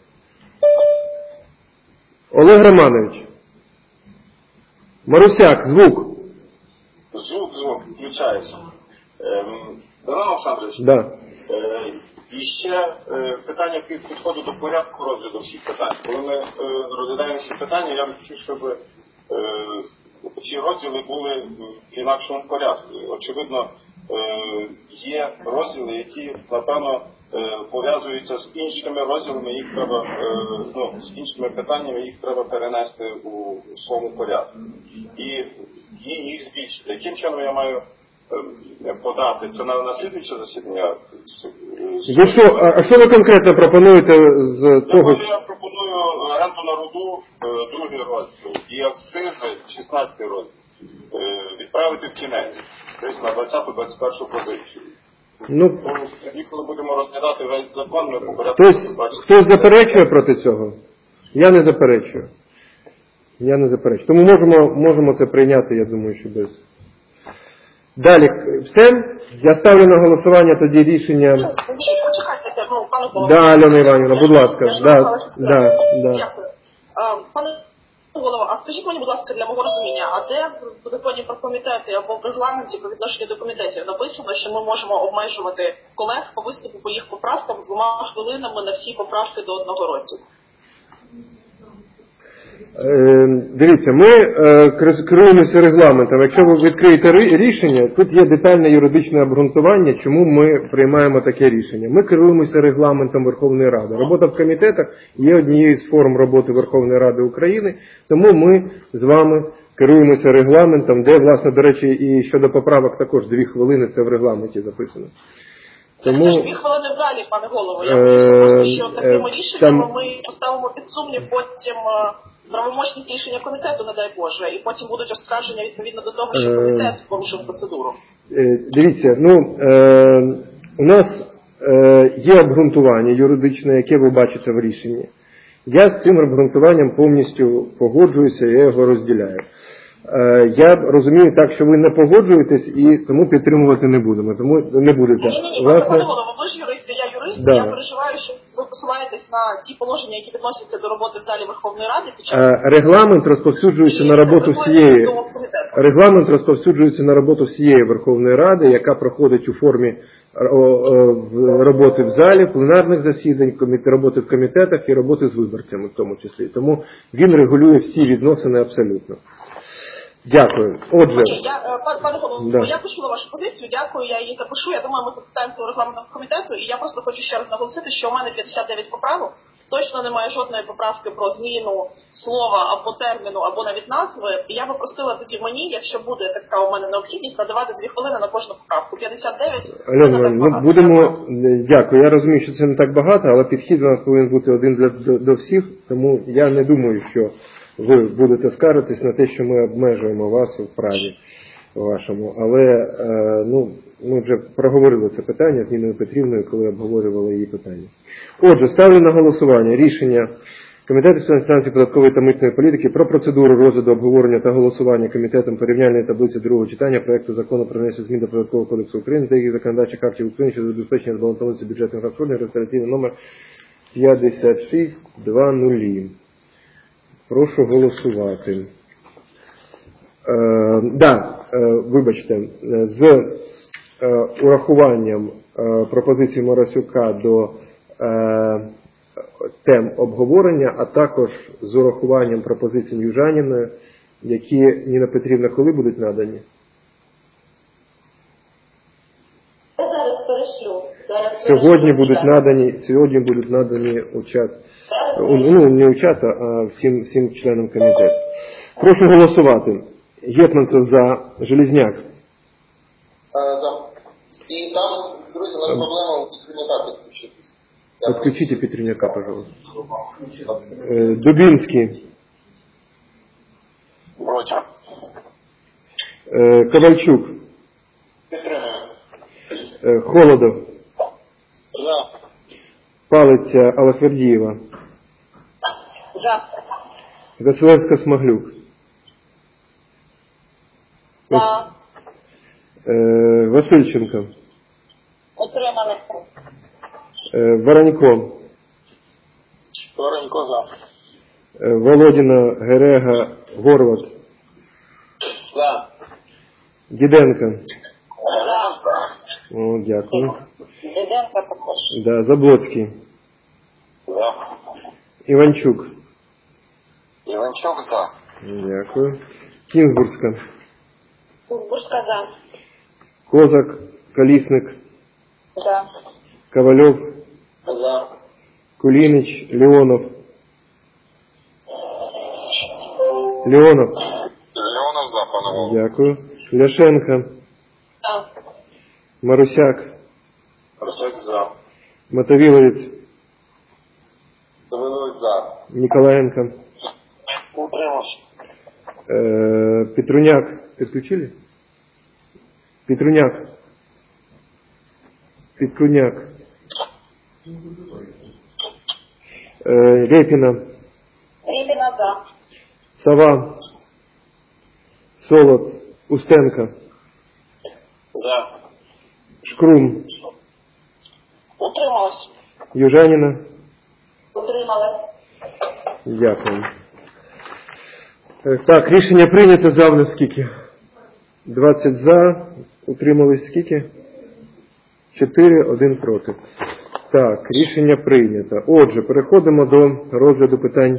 Олег Романович. Марусяк, звук. Звук, включається. Данило Олександрович, да. І ще питання підходу до порядку розгляду всіх питань. Коли ми розглядаємо всі питання, я б хотів, щоб ці розділи були в інакшому порядку. Очевидно, є розділи, які, напевно, пов'язуються з іншими розділами, їх треба, з іншими питаннями, їх треба перенести у своєму порядку. І їх збільшити. Яким чином я маю подати? Це на слідуюче засідання? А що ви конкретно пропонуєте з того? Я пропоную ренту на руду, другий розділ, і акцизи, 16-й розділ, відправити в кінець, десь на 20-21 позицію. Тоді, коли будемо розглядати весь закон, ми по порядку побачимо. Хтось заперечує проти цього? Я не заперечую. Тому можемо це прийняти, я думаю, що без... Далі, все? Я ставлю на голосування тоді рішення... Ні, почекайте, пане Голово. Да, Альона Іванівна, будь ласка. Дякую. Пане Голово, а скажіть мені, будь ласка, для мого розуміння, а де в законі про комітети або в регламенті по відношенню до комітетів написано, що ми можемо обмежувати колег по виступу по їх поправкам 2 хвилинами на всі поправки до одного розділу? Дивіться, ми керуємося регламентом. Якщо ви відкриєте рішення, тут є детальне юридичне обґрунтування, чому ми приймаємо таке рішення. Ми керуємося регламентом Верховної Ради. Робота в комітетах є однією з форм роботи Верховної Ради України, тому ми з вами керуємося регламентом, де, власне, до речі, і щодо поправок також 2 хвилини, це в регламенті записано. Тому... Це ж 2 хвилини в залі, пане Голово. Я боюся, що такими рішеннями ми поставимо під сумнів потім правомочність рішення комітету, не дай Боже, і потім будуть оскарження відповідно до того, що комітет порушив процедуру. Дивіться, у нас є обґрунтування юридичне, яке ви бачите в рішенні. Я з цим обґрунтуванням повністю погоджуюся, я його розділяю. Я розумію так, що ви не погоджуєтесь і тому підтримувати не будемо. Тому не будете. Ні, ви ж юристи, я юрист, я переживаю, що ви посилаєтесь на ті положення, які відносяться до роботи в залі Верховної Ради. Регламент розповсюджується на роботу всієї Верховної Ради, яка проходить у формі роботи в залі, пленарних засідань, роботи в комітетах і роботи з виборцями в тому числі. Тому він регулює всі відносини абсолютно. Дякую. Отже, пане Голово, я почула вашу позицію, дякую, я її запишу. Я думаю, ми запитаємо це у регламентного комітету, і я просто хочу ще раз наголосити, що у мене 59 поправок. Точно немає жодної поправки про зміну слова або терміну, або навіть назви. І я би просила тоді мені, якщо буде така у мене необхідність, надавати 2 хвилини на кожну поправку. 59. Альона, дякую. Я розумію, що це не так багато, але підхід у нас повинен бути один до всіх, тому я не думаю, що ви будете скаржитись на те, що ми обмежуємо вас у праві вашому. Але ми вже проговорили це питання з Ніною Петрівною, коли обговорювали її питання. Отже, ставлю на голосування рішення Комітету з питань фінансів, податкової та митної політики про процедуру розгляду, обговорення та голосування комітетом порівняльної таблиці другого читання проекту закону про внесення змін до Податкового кодексу України та деяких законодавчих актів України щодо забезпечення збалансованості бюджетних надходжень, реєстраційний номер 5620. Прошу голосувати. Вибачте, з урахуванням пропозиції Марусяка до тем обговорення, а також з урахуванням пропозицій Южаніної які, Ніна Петрівна, коли будуть надані? Я зараз перешлю. Сьогодні будуть надані у чат. Ну, не у чат, а всім членам комітету. Прошу голосувати. Гетманцев за, Железняк. Да. І там, друзі, у нас проблема у Петрівняка підключитись. Подключите Петрівняка, пожалуйста. Дубинский. Против. Ковальчук. Підтримую. Холодов. За. Палиця Аллахвердієва. За. Василевська-Смаглюк. За. Васильченко. Утрималися. Воронько. Воронько за. Володіна, Герега, Горват. За. Діденко. О, дякую. Діденко також. Да, Заблоцький. За. Іванчук. Іванчук за. Дякую. Кінзбурська. Кузбурська за. Козак, Колісник, За. Ковальов, За. Кулінич, Леонов. Леонов. Леонов за, пане Голово. Дякую. Ляшенко, За. Марусяк, Русак за. Мотовиловець, Давилович за. Ніколаєнко, Утримався. Петруняк. Підключили? Петруняк. Репіна. Ріпіна за. Сова. Солод. Устенко. За. Шкрум. Утрималась. Южаніна. Утрималась. Дякую. Так, рішення прийнято. За в нас скільки? 20 за. Утримались скільки? 4, 1 проти. Так, рішення прийнято. Отже, переходимо до розгляду питань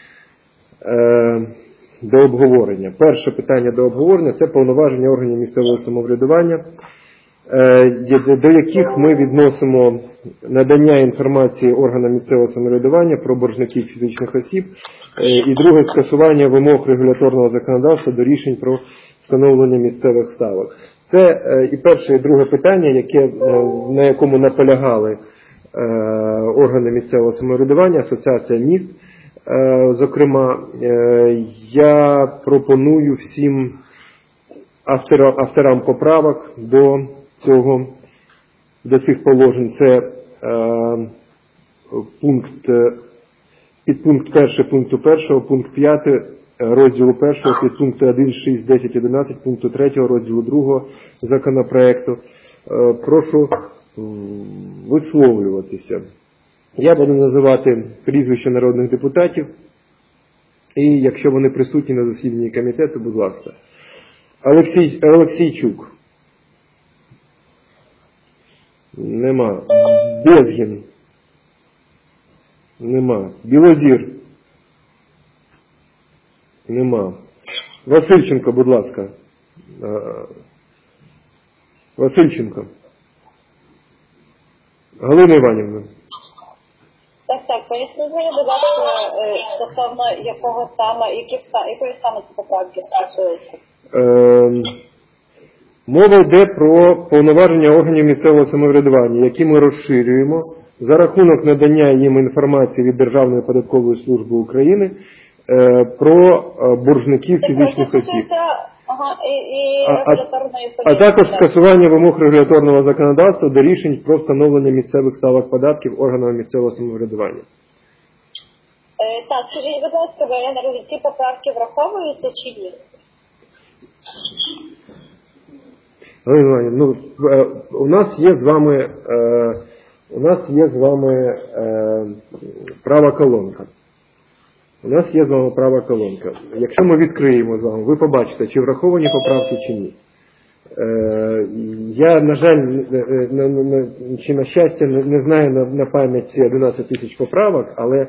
до обговорення. Перше питання до обговорення – це повноваження органів місцевого самоврядування, до яких ми відносимо надання інформації органам місцевого самоврядування про боржників фізичних осіб, і друге – скасування вимог регуляторного законодавства до рішень про встановлення місцевих ставок. Це і перше, і друге питання, на якому наполягали органи місцевого самоврядування, Асоціація міст. Зокрема, я пропоную всім авторам поправок до цих положень. Це підпункт 1 пункту 1, пункт 5 розділу 1, підпункти 1, 6, 10, 11, пункту 3 розділу 2 законопроекту. Прошу висловлюватися. Я буду називати прізвища народних депутатів, і якщо вони присутні на засіданні комітету, будь ласка. Олексійчук. Нема. Безгін. Нема. Білозір. Нема. Васильченко, будь ласка. Васильченко. Галина Іванівна. Так, поясніть мені, будь ласка, стосовно якої саме ці поправки стосуються. Мова йде про повноваження органів місцевого самоврядування, які ми розширюємо за рахунок надання їм інформації від Державної податкової служби України про боржників фізичних осіб. А також скасування вимог регуляторного законодавства до рішень про встановлення місцевих ставок податків органами місцевого самоврядування. Так, скажіть, будь ласка, Валерій, ці поправки враховуються чи ні? Ну, у нас є з вами права колонка. Якщо ми відкриємо з вами, ви побачите, чи враховані поправки, чи ні. Я, на жаль, чи на щастя, не знаю на пам'ять ці 11 тисяч поправок, але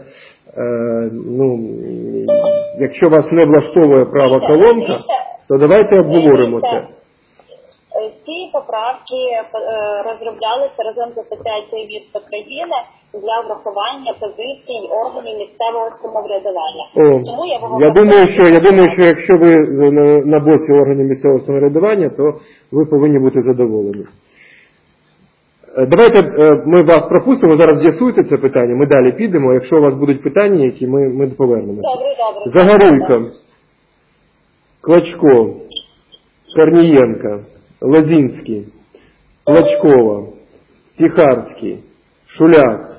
якщо вас не влаштовує права колонка, то давайте обговоримо це. Ці поправки розроблялися разом з Асоціацією міст України для врахування позицій органів місцевого самоврядування. Тому я думаю, що якщо ви на боці органів місцевого самоврядування, то ви повинні бути задоволені. Давайте ми вас пропустимо, зараз з'ясуйте це питання, ми далі підемо. Якщо у вас будуть питання, які ми повернемося. Добре. Загоруйко, Клочко, Корнієнко, Лозинський, Плачкова, Стихарський, Шуляк,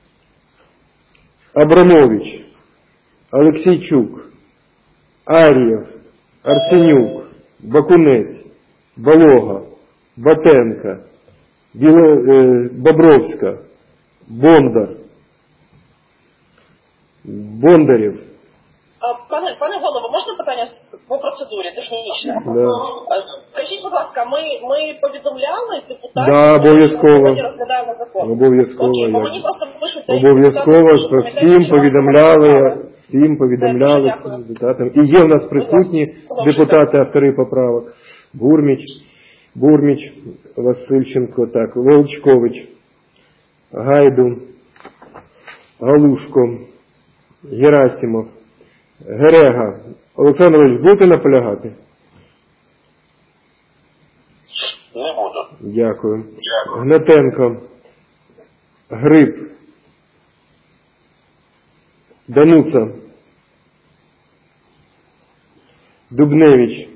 Абрамович, Олексійчук, Ар'єв, Арсенюк, Бакунець, Балога, Батенко, Бобровська, Бондар, Бондарєв. Пане голово, можна питання по процедурі технічне? Да. Скажіть, будь ласка, ми повідомляли депутатів, да, що ми сьогодні розглядаємо закон? Обов'язково. Окей, бо мені просто пишуть Обов'язково, всім повідомляли депутатам. І є в нас присутні депутати, автори поправок. Бурміч, Васильченко, так, Волчкович, Гайду, Галушко, Герасимов, Герега. Олександрович, будете наполягати? Не буду. Дякую. Гнатенко, Гриб, Дануца, Дубневич,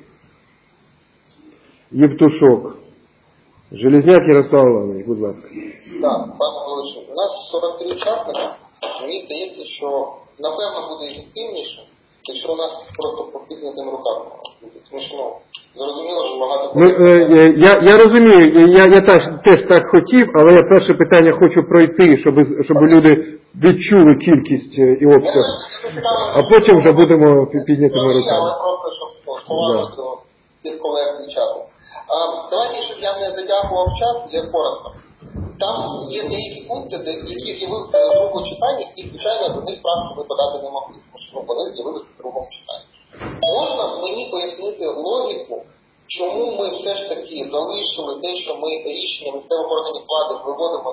Євтушок, Железняк Ярослав Іванович, будь ласка. Так, пане Володимирович, у нас 43 учасника. Мені здається, що напевно буде ефективніше, якщо у нас просто по піднятим рукам буде. Тому що, зрозуміло, що багато... Я розумію, я теж так хотів, але я перше питання хочу пройти, щоб люди відчули кількість і обсяг. А потім вже будемо піднятими руками. Але просто, щоб поважати від колег і часу. Давайте, щоб я не затягував час, я коротко. Там є деякі пункти, які з'явилися на другому читанні, і, звичайно, до них правки ми подати не могли, тому що вони з'явилися в другому читанні. Можна мені пояснити логіку, чому ми все ж таки залишили те, що ми рішення місцевих органів влади виводимо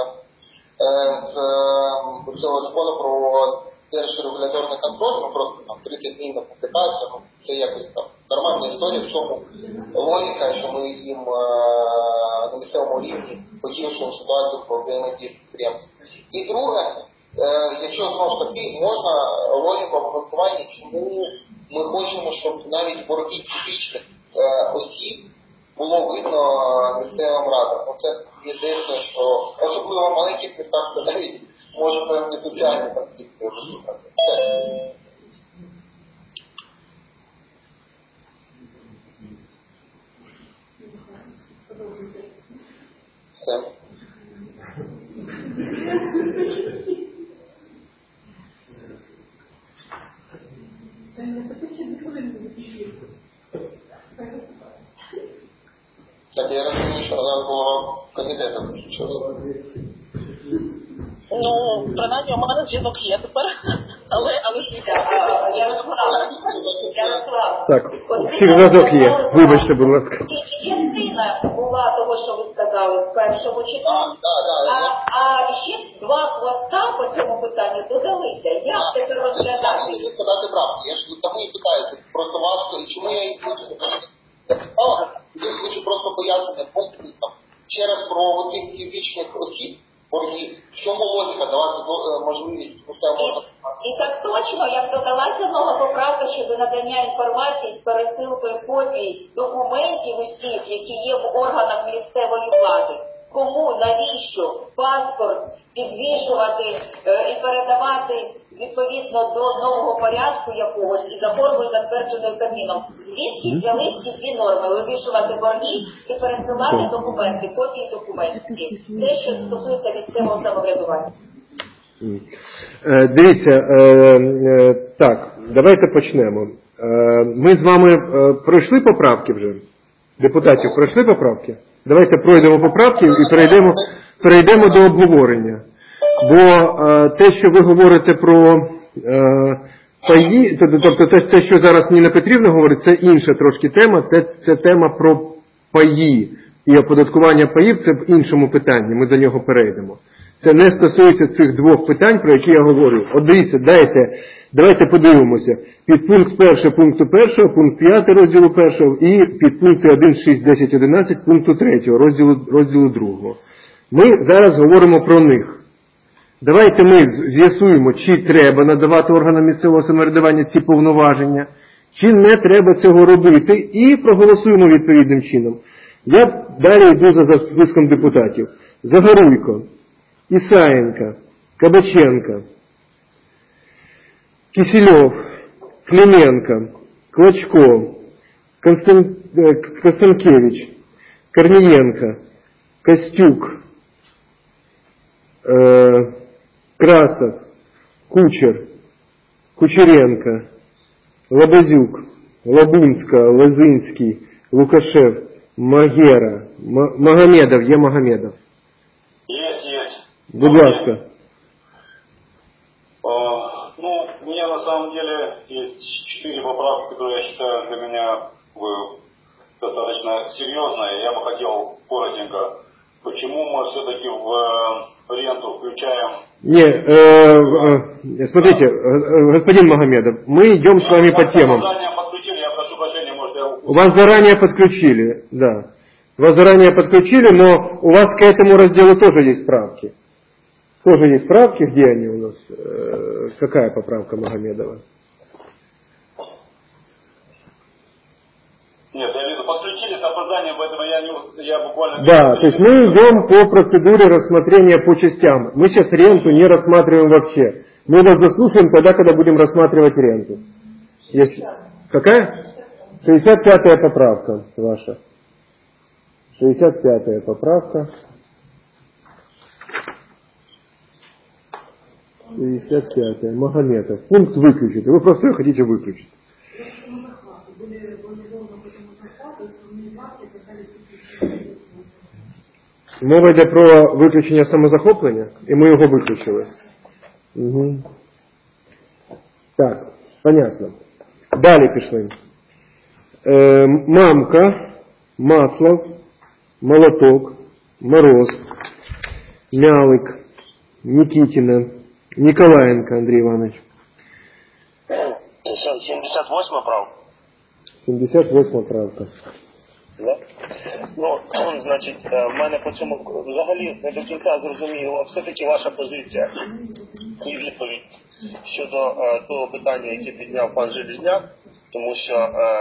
з цього закону про держрегуляторний контроль, ми просто там 30 днів на публікацію, це якось там нормальна історія, в чому логіка, що ми їм на місцевому рівні погіршуємо ситуацію по взаємодії з підприємством. І друге, якщо знову ж таки можна логіку обґрунтування, чому ми хочемо, щоб навіть борги фізичних осіб було видно місцевим радам. Це мені здається, що особливо в маленьких містах це навіть може певні соціальні конфлікти викликати. Все. Так, я розумію, що треба було комітету включитися. Принаймні, у мене зв'язок є тепер, але Ярослав. Так, зв'язок є. Вибачте, будь ласка. Частина була того, що ви сказали в першому читанні, а ще два хвоста по цьому питанню додалися. Як тепер розглядати? Я не подати правду. Я ж тому і питаюся. Просто важко. І чому я їх хочу? Я хочу просто пояснити пункт ще раз про цих фізичних осіб. В чому логіка давати можливість місцевого? І так точно, як додалася нова поправка щодо надання інформації з пересилкою копій документів усіх, які є в органах місцевої влади. Кому, навіщо паспорт підвішувати і передавати відповідно до нового порядку якогось і за формою затвердженою Кабміном? Звідки взялись ці дві норми? Вивішувати борги і пересилати документи, копії документів. Те, що стосується місцевого самоврядування. Дивіться, так, давайте почнемо. Ми з вами пройшли поправки вже? депутатів пройшли поправки? Давайте пройдемо поправки і перейдемо до обговорення. Бо те, що ви говорите про паї, тобто те, що зараз Ніна Петрівна говорить, це інша трошки тема, це тема про паї. І оподаткування паїв це в іншому питанні, ми до нього перейдемо. Це не стосується цих двох питань, про які я говорю. От дивіться, давайте подивимося. Підпункт 1 пункту 1, пункт 5 розділу 1 і підпункти 1, 6, 10, 11 пункту 3 розділу 2. Ми зараз говоримо про них. Давайте ми з'ясуємо, чи треба надавати органам місцевого самоврядування ці повноваження, чи не треба цього робити, і проголосуємо відповідним чином. Я далі йду за списком депутатів. Загоруйко, Ісаєнко, Кабаченко, Кисельов, Клименко, Клочко, Констанкевич, Корнієнко, Костюк, Красов, Кучер, Кучеренко, Лабазюк, Лабунська, Лозинський, Лукашев, Магера, Магомедов, є Магомедов. Есть. Будь ласка. У меня на самом деле есть 4 поправки, которые я считаю для меня достаточно серьезные. Я бы хотел коротенько, почему мы все-таки в ренту включаем... Смотрите, господин Магомедов, мы идем с вами по темам. Я прошу прощения, может я... Вас заранее подключили, да. Вас заранее подключили, но у вас к этому разделу тоже есть правки. Тоже есть правки, где они у нас? Какая поправка Магомедова? Нет, я вижу, подключили с опозданием, поэтому я буквально... Да, то есть мы идем по процедуре рассмотрения по частям. Мы сейчас ренту не рассматриваем вообще. Мы вас заслушаем тогда, когда будем рассматривать ренту. Какая? 65-я поправка ваша. 65-я поправка. 65-я. Магометов. Пункт выключить. Вы просто ее хотите выключить. Мова йде про виключення самозахоплення, і ми його виключили. Угу. Так, понятно. Далі пішли. Мамка, Маслов, Молоток, Мороз, Мялик, Никитина, Николаенко Андрій Іванович. 78 правка. 78 правка. Да? Значить, в мене по цьому взагалі не до кінця зрозуміло, все-таки ваша позиція і відповідь щодо того питання, яке підняв пан Железняк, тому що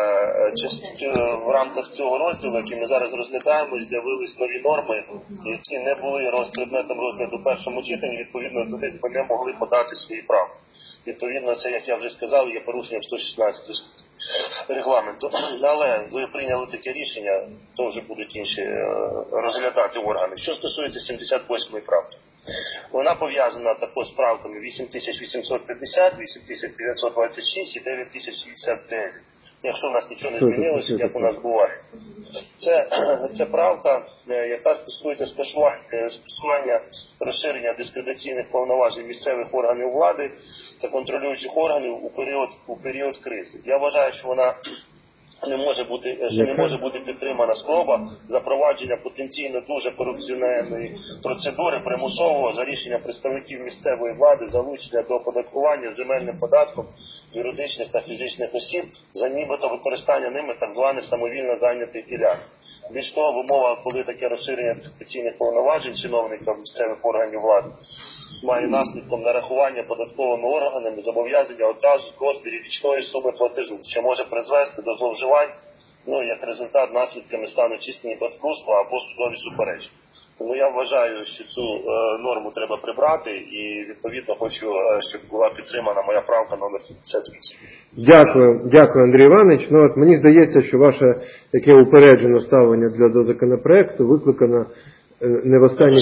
в рамках цього розділу, який ми зараз розглядаємо, з'явились нові норми, які не були предметом розгляду в першому читанні, відповідно, туди ми не могли подати свої права. Відповідно, це, як я вже сказав, є порушенням 116 регламенту. Але ви прийняли таке рішення, то вже будуть інші розглядати органи. Що стосується 78-ї правки, вона пов'язана також з правками 8850, 8926 і 9069. Якщо в нас нічого не змінилося, як у нас буває. Це правка, яка стосується скасування розширення дискредитаційних повноважень місцевих органів влади та контролюючих органів у період кризи. Я вважаю, що вона не може бути підтримана спроба запровадження потенційно дуже корупціонерної процедури примусового за рішення представників місцевої влади залучення до оподаткування земельним податком юридичних та фізичних осіб за нібито використання ними так званих самовільно зайнятих ділянок. Більш того, в умовах, коли таке розширення дискредитаційних повноважень чиновників місцевих органів влади має наслідком нарахування податковими органами зобов'язання одразу в розмірі річної суми платежу, що може призвести до зловживань, як результат наслідками стануть численні банкрутства або судові суперечки. Тому я вважаю, що цю норму треба прибрати і відповідно хочу, щоб була підтримана моя правка номер 78. Дякую, Андрій Іванович. Мені здається, що ваше таке упереджене ставлення до законопроекту викликано не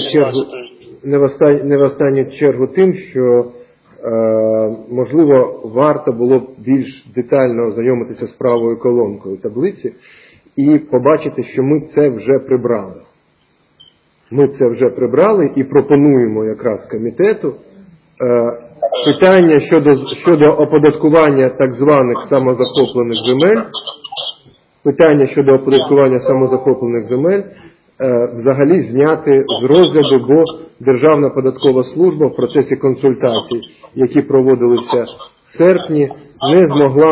в останню чергу тим, що можливо варто було б більш детально ознайомитися з правою колонкою таблиці і побачити, що ми це вже прибрали. Ми це вже прибрали і пропонуємо якраз комітету питання щодо оподаткування так званих самозахоплених земель, взагалі зняти з розгляду, бо Державна податкова служба в процесі консультацій, які проводилися в серпні, не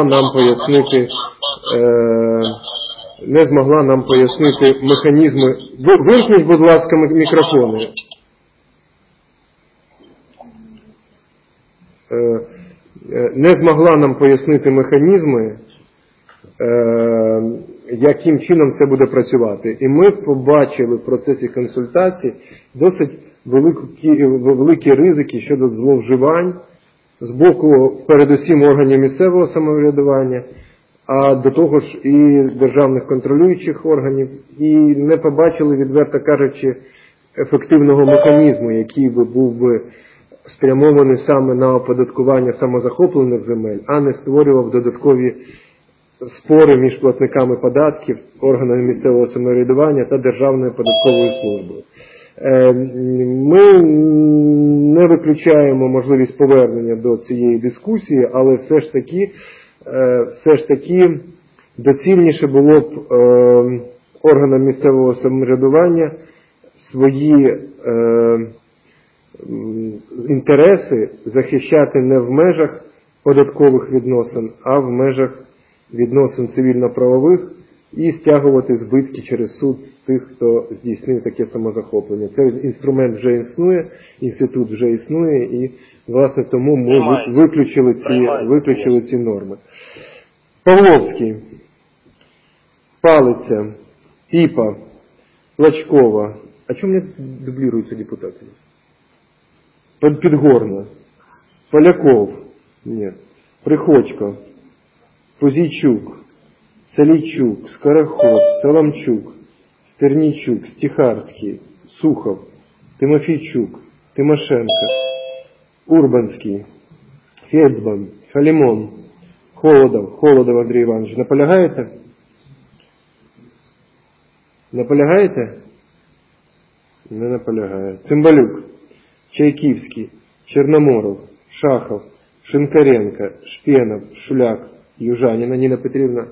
змогла нам пояснити механізми. Вимкніть, будь ласка, мікрофони. Не змогла нам пояснити механізми, яким чином це буде працювати. І ми побачили в процесі консультацій досить великі ризики щодо зловживань з боку, передусім, органів місцевого самоврядування, а до того ж і державних контролюючих органів, і не побачили, відверто кажучи, ефективного механізму, який би був би спрямований саме на оподаткування самозахоплених земель, а не створював додаткові спори між платниками податків, органами місцевого самоврядування та Державною податковою службою. Ми не виключаємо можливість повернення до цієї дискусії, але все ж таки доцільніше було б органам місцевого самоврядування свої інтереси захищати не в межах податкових відносин, а в межах відносин цивільно-правових і стягувати збитки через суд з тих, хто здійснив таке самозахоплення. Цей інструмент вже існує, інститут вже існує, і, власне, тому ми виключили ці норми. Павловський, Палиця, Піпа, Плачкова. А чому мені дублируються депутати? Підгорна, Поляков, нет, Приходько, Пузійчук, Салійчук, Скороход, Соломчук, Стернійчук, Стихарський, Сухов, Тимофійчук, Тимошенко, Урбанський, Фельдман, Халімон, Холодов Андрій Іванович. Наполягаєте? Наполягаєте? Не наполягає. Цимбалюк, Чайківський, Чорноморов, Шахов, Шинкаренко, Шпенов, Шуляк, Южаніна. Ніна Петрівна.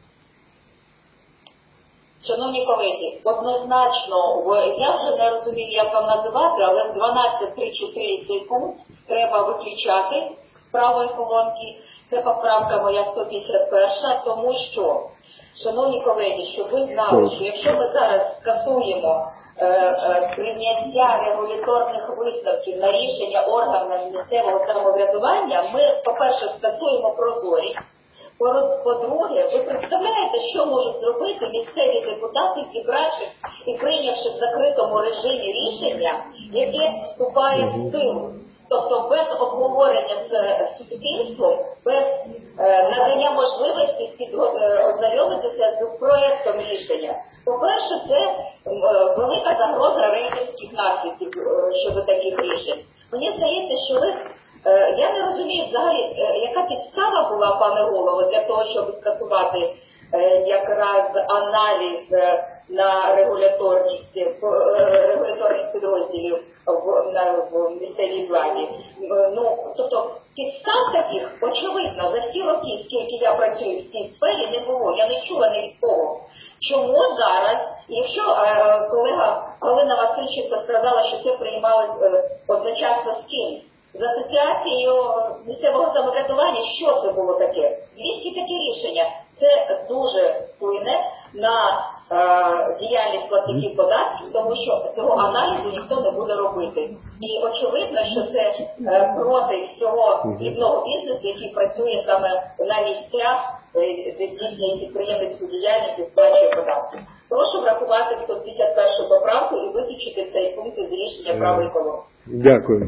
Шановні колеги, однозначно, я вже не розумію, як вам називати, але 12.3.4 цей пункт треба виключати з правої колонки. Це поправка моя 151, тому що, шановні колеги, щоб ви знали, що якщо ми зараз скасуємо прийняття регуляторних висновків на рішення органів місцевого самоврядування, ми, по-перше, скасуємо прозорість. По-друге, ви представляєте, що можуть зробити місцеві депутати, зібравшись і прийнявши в закритому режимі рішення, яке вступає в силу. Тобто без обговорення з суспільством, без надання можливості ознайомитися з проєктом рішення. По-перше, це велика загроза рейдерських наслідків щодо таких рішень. Мені здається, що я не розумію взагалі, яка підстава була, пане голово, для того, щоб скасувати якраз аналіз на регуляторних підрозділів в місцевій владі. Тобто підстав таких, очевидно, за всі роки, скільки я працюю в цій сфері, не було. Я не чула ні від кого. Чому зараз, якщо колега Галина Васильченко сказала, що це приймалось одночасно з ким? З асоціацією місцевого самоврядування, що це було таке? Звідки таке рішення? Це дуже вплине на діяльність платників податків, тому що цього аналізу ніхто не буде робити. І очевидно, що це проти всього дрібного бізнесу, який працює саме на місцях, де здійснює підприємницьку діяльність і сплачує податки. Прошу врахувати 151 поправку і виключити цей пункт з рішення правої колонки. Дякую.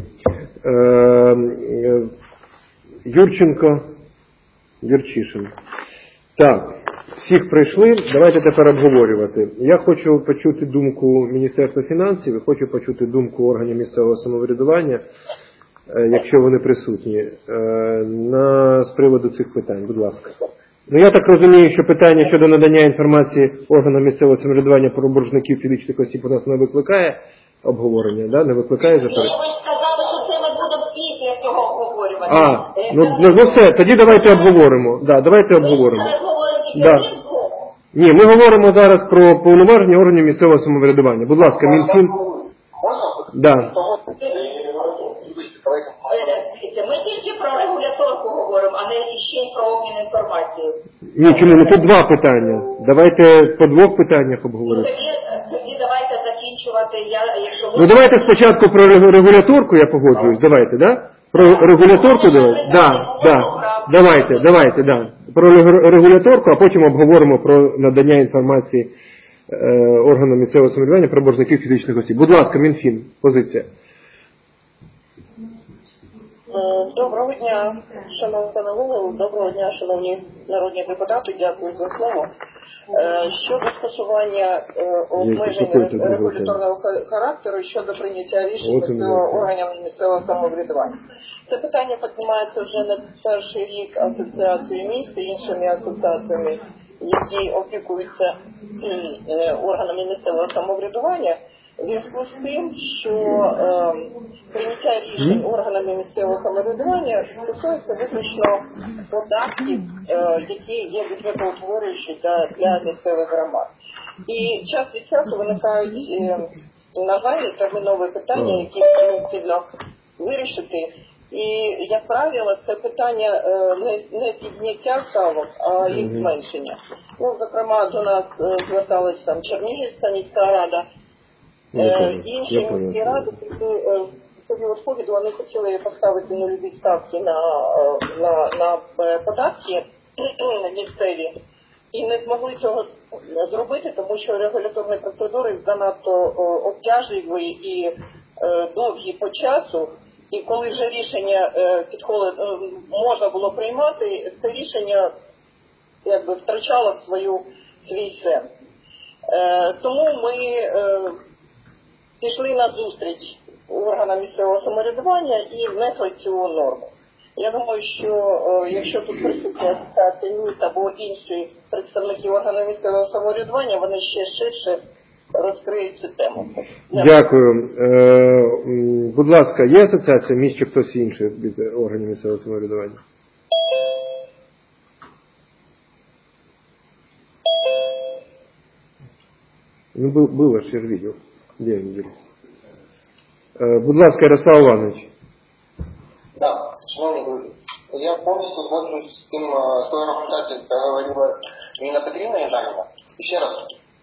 Юрченко, Юрчишин. Так, всіх прийшли, давайте тепер обговорювати. Я хочу почути думку Міністерства фінансів і хочу почути думку органів місцевого самоврядування, якщо вони присутні, з приводу цих питань. Будь ласка. Ну, я так розумію, що питання щодо надання інформації органам місцевого самоврядування про боржників фізичних осіб у нас не викликає обговорення, да? Не викликає заперечення? Ви ж сказали, що це ми будемо після цього обговорювати. Ну все, тоді давайте обговоримо. Да, давайте обговоримо. Ми зараз говоримо тільки Да. один слово. Ні, ми говоримо зараз про повноваження органів місцевого самоврядування. Будь ласка, Мінфін. Можна? Да. Дивіться, ми тільки про регуляторку говоримо, а не ще й про обмін інформацією. Ні, чому? Ну тут два питання. Давайте по двох питаннях Ну, обговоримо. тоді давайте закінчувати, якщо ви... Ну давайте спочатку про регуляторку, я погоджуюсь. Давайте, да? Про регуляторку давайте. Давайте, да. Про регуляторку, а потім обговоримо про надання інформації органам місцевого самоврядування про боржників фізичних осіб. Будь ласка, Мінфін, позиція. Доброго дня, шановний пане голово, доброго дня, шановні народні депутати, дякую за слово. Щодо скасування обмежень регуляторного характеру, щодо прийняття рішень органів місцевого самоврядування. Це питання піднімається вже не перший рік Асоціацією міст і іншими асоціаціями, які опікуються органами місцевого самоврядування. В зв'язку з тим, що прийняття рішень органами місцевого самоврядування стосується виключно податків, які є бюджетоутворюючі для місцевих громад. І час від часу виникають нагальні термінові питання, які необхідно вирішити. І, як правило, це питання не підняття ставок, а їх зменшення. Ну, зокрема, до нас зверталась там Чернігівська міська рада, інші міські ради, в період ковіду вони хотіли поставити нульові ставки на податки місцеві і не змогли цього зробити, тому що регуляторні процедури занадто обтяжливі і довгі по часу. І коли вже рішення можна було приймати, це рішення якби втрачало свій сенс. Тому ми пішли на зустріч органам місцевого самоврядування і внесли цю норму. Я думаю, що якщо тут присутні асоціації міст або інші представники органів місцевого самоврядування, вони ще ширше розкриють цю тему. Дякую. Будь ласка, є асоціація міст чи хтось інший від органів місцевого самоврядування? Ну, было же, я же видел. Где они делись? Будь ласка, Ярослав Іванович. Так, шановні друзі, я повністю згоджуюсь з тою аргументацією, яка говорила Ніна Петрівна і Жаніна. І ще раз,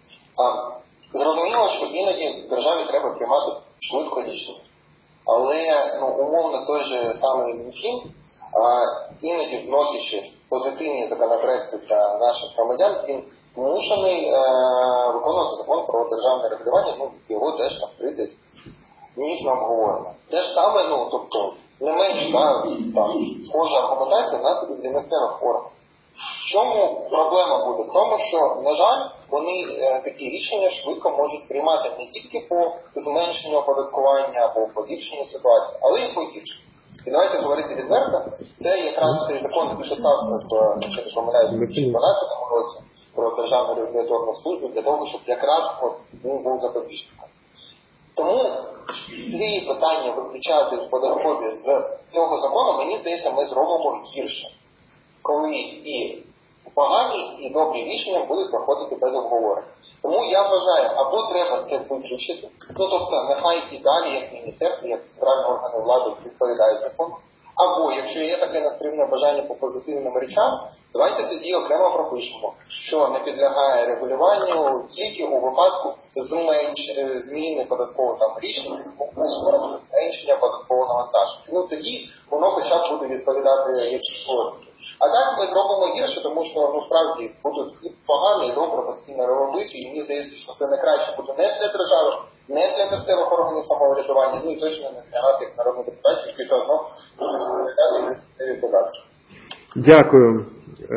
зрозуміло, що іноді державі треба приймати швидко рішення. Але, умовно, той же самий Мінфін, іноді вносячи позитивні законопроекти для наших громадян, він змушений виконувати закон про державне регулювання, його теж там 30 днів на обговорення. Те ж саме, тобто, не менш схожа аргументація в нас і для місцевих органів. В чому проблема буде? В тому, що, на жаль, вони такі рішення швидко можуть приймати не тільки по зменшенню оподаткування або поліпшенню ситуації, але й по гіршенню. І давайте говорити відверто, це якраз цей закон підписався в 2012 році про Державну регуляторну службу для того, щоб якраз він був запобіжником. Тому ці питання виключати в податкові з цього закону, мені здається, ми зробимо гірше. Коли і погані, і добрі рішення будуть проходити без обговорення. Тому я вважаю, або треба це виключити, тобто нехай і далі, як міністерство, як центральні органи влади відповідають закону, або, якщо є таке настривне бажання по позитивним речам, давайте тоді окремо пропишемо, що не підлягає регулюванню тільки у випадку зміни податкового рішення, зменшення податкового навантаження. Тоді воно хоча б буде відповідати якісь логіки. А так ми зробимо гірше, тому що справді будуть і погано, і добре постійно робити, і мені здається, що це не краще буде не для держави, не для місцевих органів самоврядування, і точно не для нас, як народних депутатів, які все одно будуть сповідати місцеві податки. Дякую.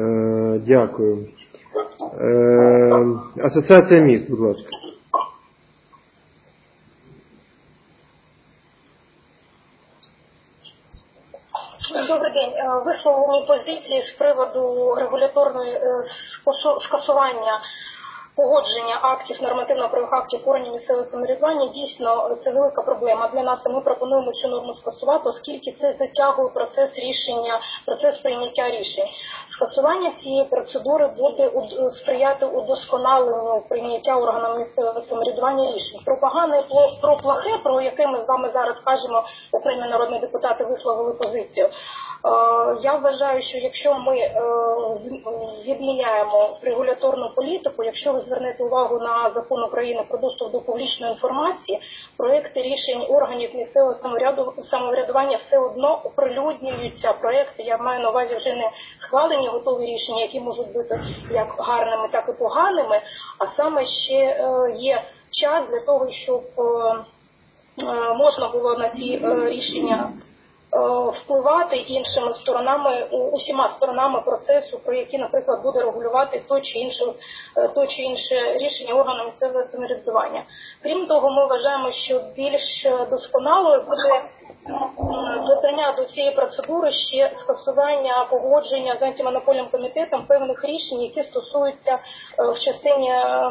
Дякую. Асоціація міст, будь ласка. Добрий день. день. Висловлені позиції з приводу регуляторної скасування погодження актів, нормативно-правових актів органів місцевого самоврядування. Дійсно, це велика проблема для нас, і ми пропонуємо цю норму скасувати, оскільки це затягує процес прийняття рішень. Скасування цієї процедури буде сприяти удосконаленню прийняття органами місцевого самоврядування рішень. Про плохе, про яке ми з вами зараз кажемо, окремі народні депутати висловили позицію. Я вважаю, що якщо ми відміняємо регуляторну політику, якщо ви звернете увагу на Закон України про доступ до публічної інформації, проекти рішень органів місцевого самоврядування все одно оприлюднюються. Проекти, я маю на увазі вже не схвалені готові рішення, які можуть бути як гарними, так і поганими, а саме ще є час для того, щоб можна було на ці рішення впливати іншими сторонами, усіма сторонами процесу, про які, наприклад, буде регулювати то чи інше рішення органу місцевого самоврядування. Крім того, ми вважаємо, що більш досконалою буде додання до цієї процедури ще скасування погодження з антимонопольним комітетом певних рішень, які стосуються в частині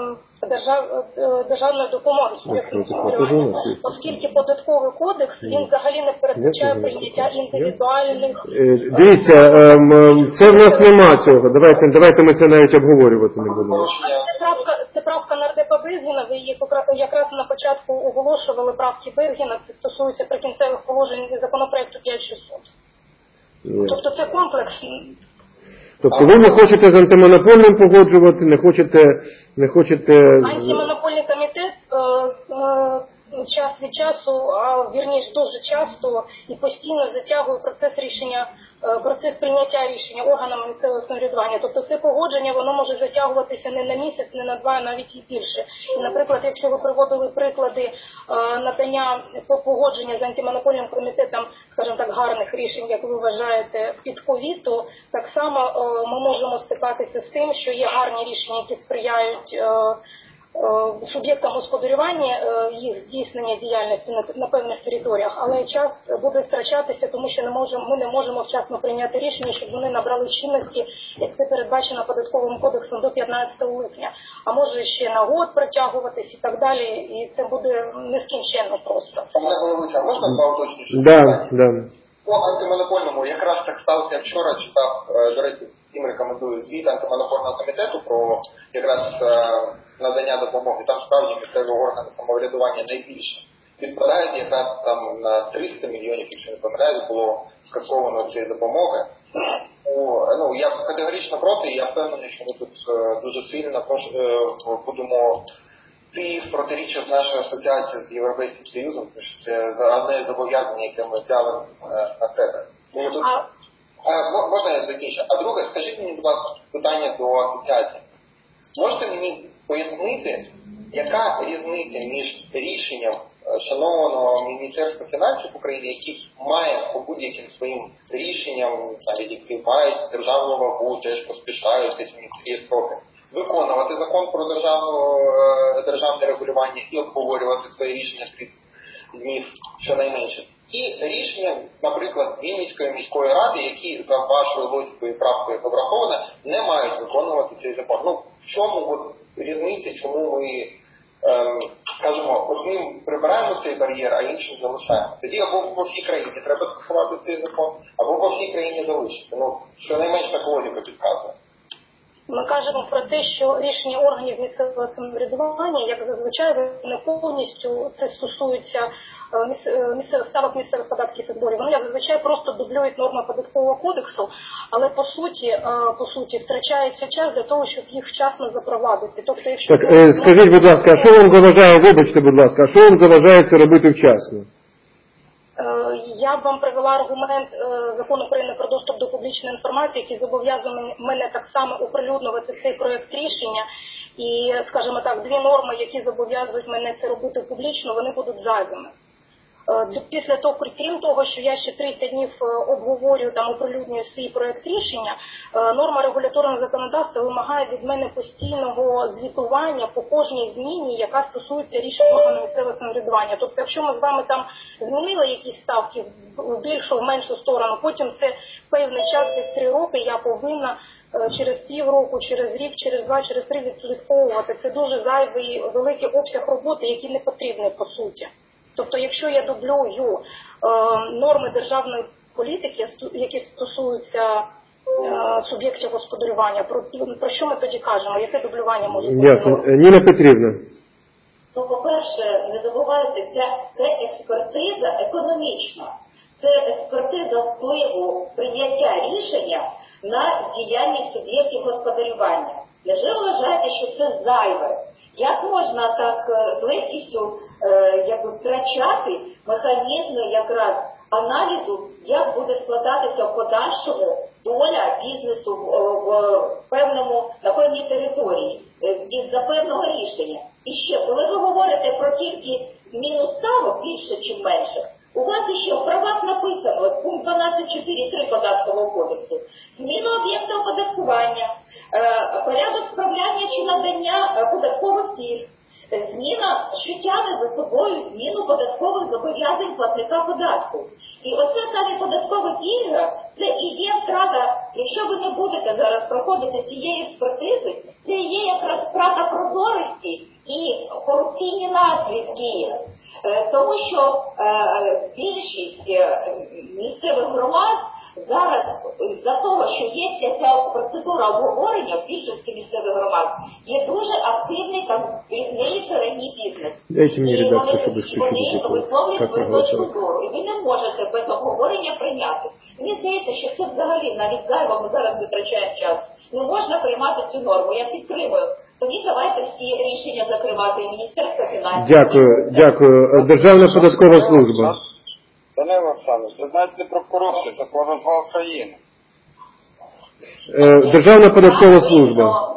державної допомоги суб'єктам самоврядування, оскільки податковий кодекс, він взагалі не передбачає прийняття індивідуальних... Дивіться, це в нас нема цього, давайте ми це навіть обговорювати не будемо. Це правка нардепа Безгіна, ви її якраз на початку оголошували, правки Безгіна, це стосується прикінцевих положень законопроекту 5600. Тобто це комплекс. Тобто ви не хочете з антимонопольним погоджувати, не хочете... Антимонопольний комітет час від часу, а вірніше дуже часто і постійно затягує процес прийняття рішення органами місцевого самоврядування. Тобто це погодження, воно може затягуватися не на місяць, не на два, а навіть і більше. І, наприклад, якщо ви приводили приклади надання погодження з антимонопольним комітетом, скажімо так, гарних рішень, як ви вважаєте, під ковід, то так само ми можемо стикатися з тим, що є гарні рішення, які сприяють суб'єктам господарювання їх здійснення діяльності на певних територіях, але час буде втрачатися, тому що ми не можемо вчасно прийняти рішення, щоб вони набрали чинності, як це передбачено податковим кодексом, до 15 липня. А може ще на год протягуватись і так далі, і це буде нескінченно просто. Пане головуюча, можна два уточнюючі? Да. По антимонопольному, якраз так сталося, я вчора читав, до речі, всім рекомендую звіт антимонопольного комітету про якраз надання допомоги. Там справді місцеві органи самоврядування найбільше підпадають, якраз там на 300 мільйонів, якщо не помиляюсь, було скасовано цієї допомоги. Я категорично проти, і я впевнений, що ми тут дуже сильно будемо йти в протиріччя з нашою асоціацією з Європейським Союзом, тому що це одне зобов'язання, яке ми взяли на себе. Можна я закінчу? А друге, скажіть мені, будь ласка, питання до асоціації. Можете мені пояснити, яка різниця між рішенням шанованого Міністерства фінансів України, які має по будь-яким своїм рішенням, навіть які мають державну вагу, теж поспішають, десь є сроки, виконувати закон про державне регулювання і обговорювати свої рішення 30 днів щонайменше. І рішення, наприклад, Вінницької міської ради, які за вашою логікою і правкою враховано, не мають виконувати цей закон. В чому різниця, чому ми, скажімо, одним прибираємо цей бар'єр, а іншим залишаємо? Тоді або по всій країні треба скасувати цей закон, або по всій країні залишити. Щонайменш така логіка підказує. Ми кажемо про те, що рішення органів місцевого самоврядування, як зазвичай, не повністю це стосується місцевих ставок, місцевих податків і зборів. Вони, як зазвичай, просто дублюють норми податкового кодексу, але по суті втрачається час для того, щоб їх вчасно запровадити. Тобто, якщо скажіть, будь ласка, а що вам заважає, вибачте, будь ласка, а що вам заважає це робити вчасно? Я б вам привела аргумент Закону України про доступ до публічної інформації, який зобов'язує мене так само оприлюднювати цей проєкт рішення. І, скажімо так, дві норми, які зобов'язують мене це робити публічно, вони будуть зайвими. Після того, крім того, що я ще 30 днів обговорюю, там оприлюднюю свій проект рішення, норма регуляторного законодавства вимагає від мене постійного звітування по кожній зміні, яка стосується рішень органу місцевого самоврядування. Тобто, якщо ми з вами там змінили якісь ставки в більшу, в меншу сторону, потім це певний час, десь 3 роки, я повинна через півроку, через рік, через 2, через 3 відслідковувати. Це дуже зайвий великий обсяг роботи, який не потрібний по суті. Тобто, якщо я дублюю норми державної політики, які стосуються суб'єктів господарювання, про що ми тоді кажемо? Яке дублювання може бути? Ясно. Ніна Петрівна. Ну, по-перше, не забувайте, це експертиза економічна. Це експертиза впливу прийняття рішення на діяльність суб'єктів господарювання. Невже ви вважаєте, що це зайве? Як можна так з легкістю втрачати механізми якраз аналізу, як буде складатися в подальшому доля бізнесу на певній території із-за певного рішення? І ще, коли ви говорите про тільки зміну ставок більше чи менше, у вас ще в правах написано, пункт 12.4.3 Податкового кодексу, зміну об'єкта оподаткування, порядок справляння чи надання податкових пільг, зміна, що тягне за собою зміну податкових зобов'язань платника податку. І оце самі податкові пільги, це і є втрата, якщо ви не будете зараз проходити цієї експертизи, це і є якраз втрата прозорості і корупційні наслідки. Тому що більшість місцевих громад зараз, з-за того, що є вся ця процедура обговорення в більшості місцевих громад, є дуже активний там дрібний і середній бізнес. І вони висловлюють свою точку зору. І ви не можете без обговорення прийняти. Мені здається, що це взагалі навіть зайво, ми зараз витрачаємо час. Не можна приймати цю норму. Я підтримую. Тоді давайте всі рішення закривати і Міністерство фінансів. Дякую. Державна податкова служба. Данило Олександрович, це навіть не про корупцію, це про розвал країни. Державна податкова служба.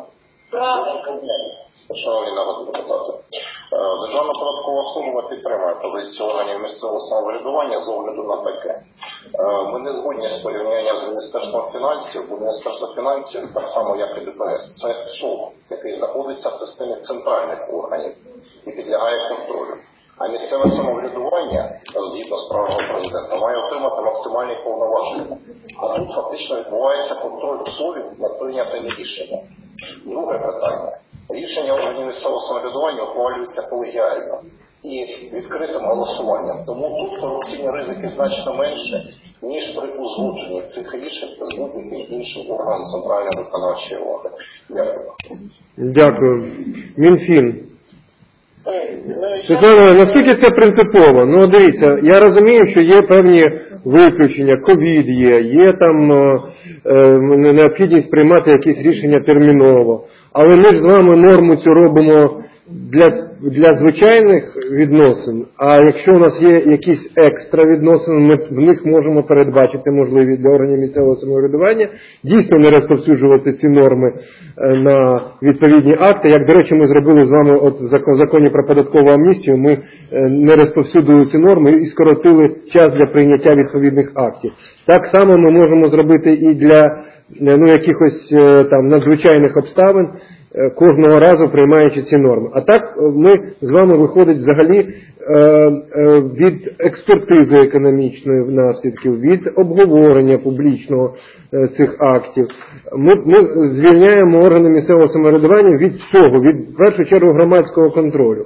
Шановні народні депутати, Державна податкова служба підтримує позицію органів місцевого самоврядування з огляду на таке. Ми не згодні з порівнянням з Міністерством фінансів, бо Міністерство фінансів, так само як і ДПС, це суд, який знаходиться в системі центральних органів і підлягає контролю. А місцеве самоврядування, згідно з правилами президента, має отримати максимальні повноваження. А тут фактично відбувається контроль СОВів над прийнятими рішеннями. Друге питання. Рішення органів місцевого самоврядування ухвалюються колегіально і відкритим голосуванням. Тому тут корупційні ризики значно менше, ніж при узгодженні цих рішень з будь-яким іншим органом центральної виконавчої влади. Дякую. Дякую. Мінфін. Світлана, наскільки це принципово? Ну, дивіться, я розумію, що є певні виключення, ковід є там необхідність приймати якісь рішення терміново. Але ми ж з вами норму цю робимо для звичайних відносин, а якщо у нас є якісь екстра відносини, ми в них можемо передбачити можливість для органів місцевого самоврядування дійсно не розповсюджувати ці норми на відповідні акти. Як, до речі, ми зробили з вами от в законі про податкову амністію, ми не розповсюдили ці норми і скоротили час для прийняття відповідних актів. Так само ми можемо зробити і для якихось там надзвичайних обставин, кожного разу приймаючи ці норми. А так ми з вами виходить взагалі від експертизи економічної наслідків, від обговорення публічного цих актів. Ми звільняємо органи місцевого самоврядування від цього, від в першу чергу громадського контролю.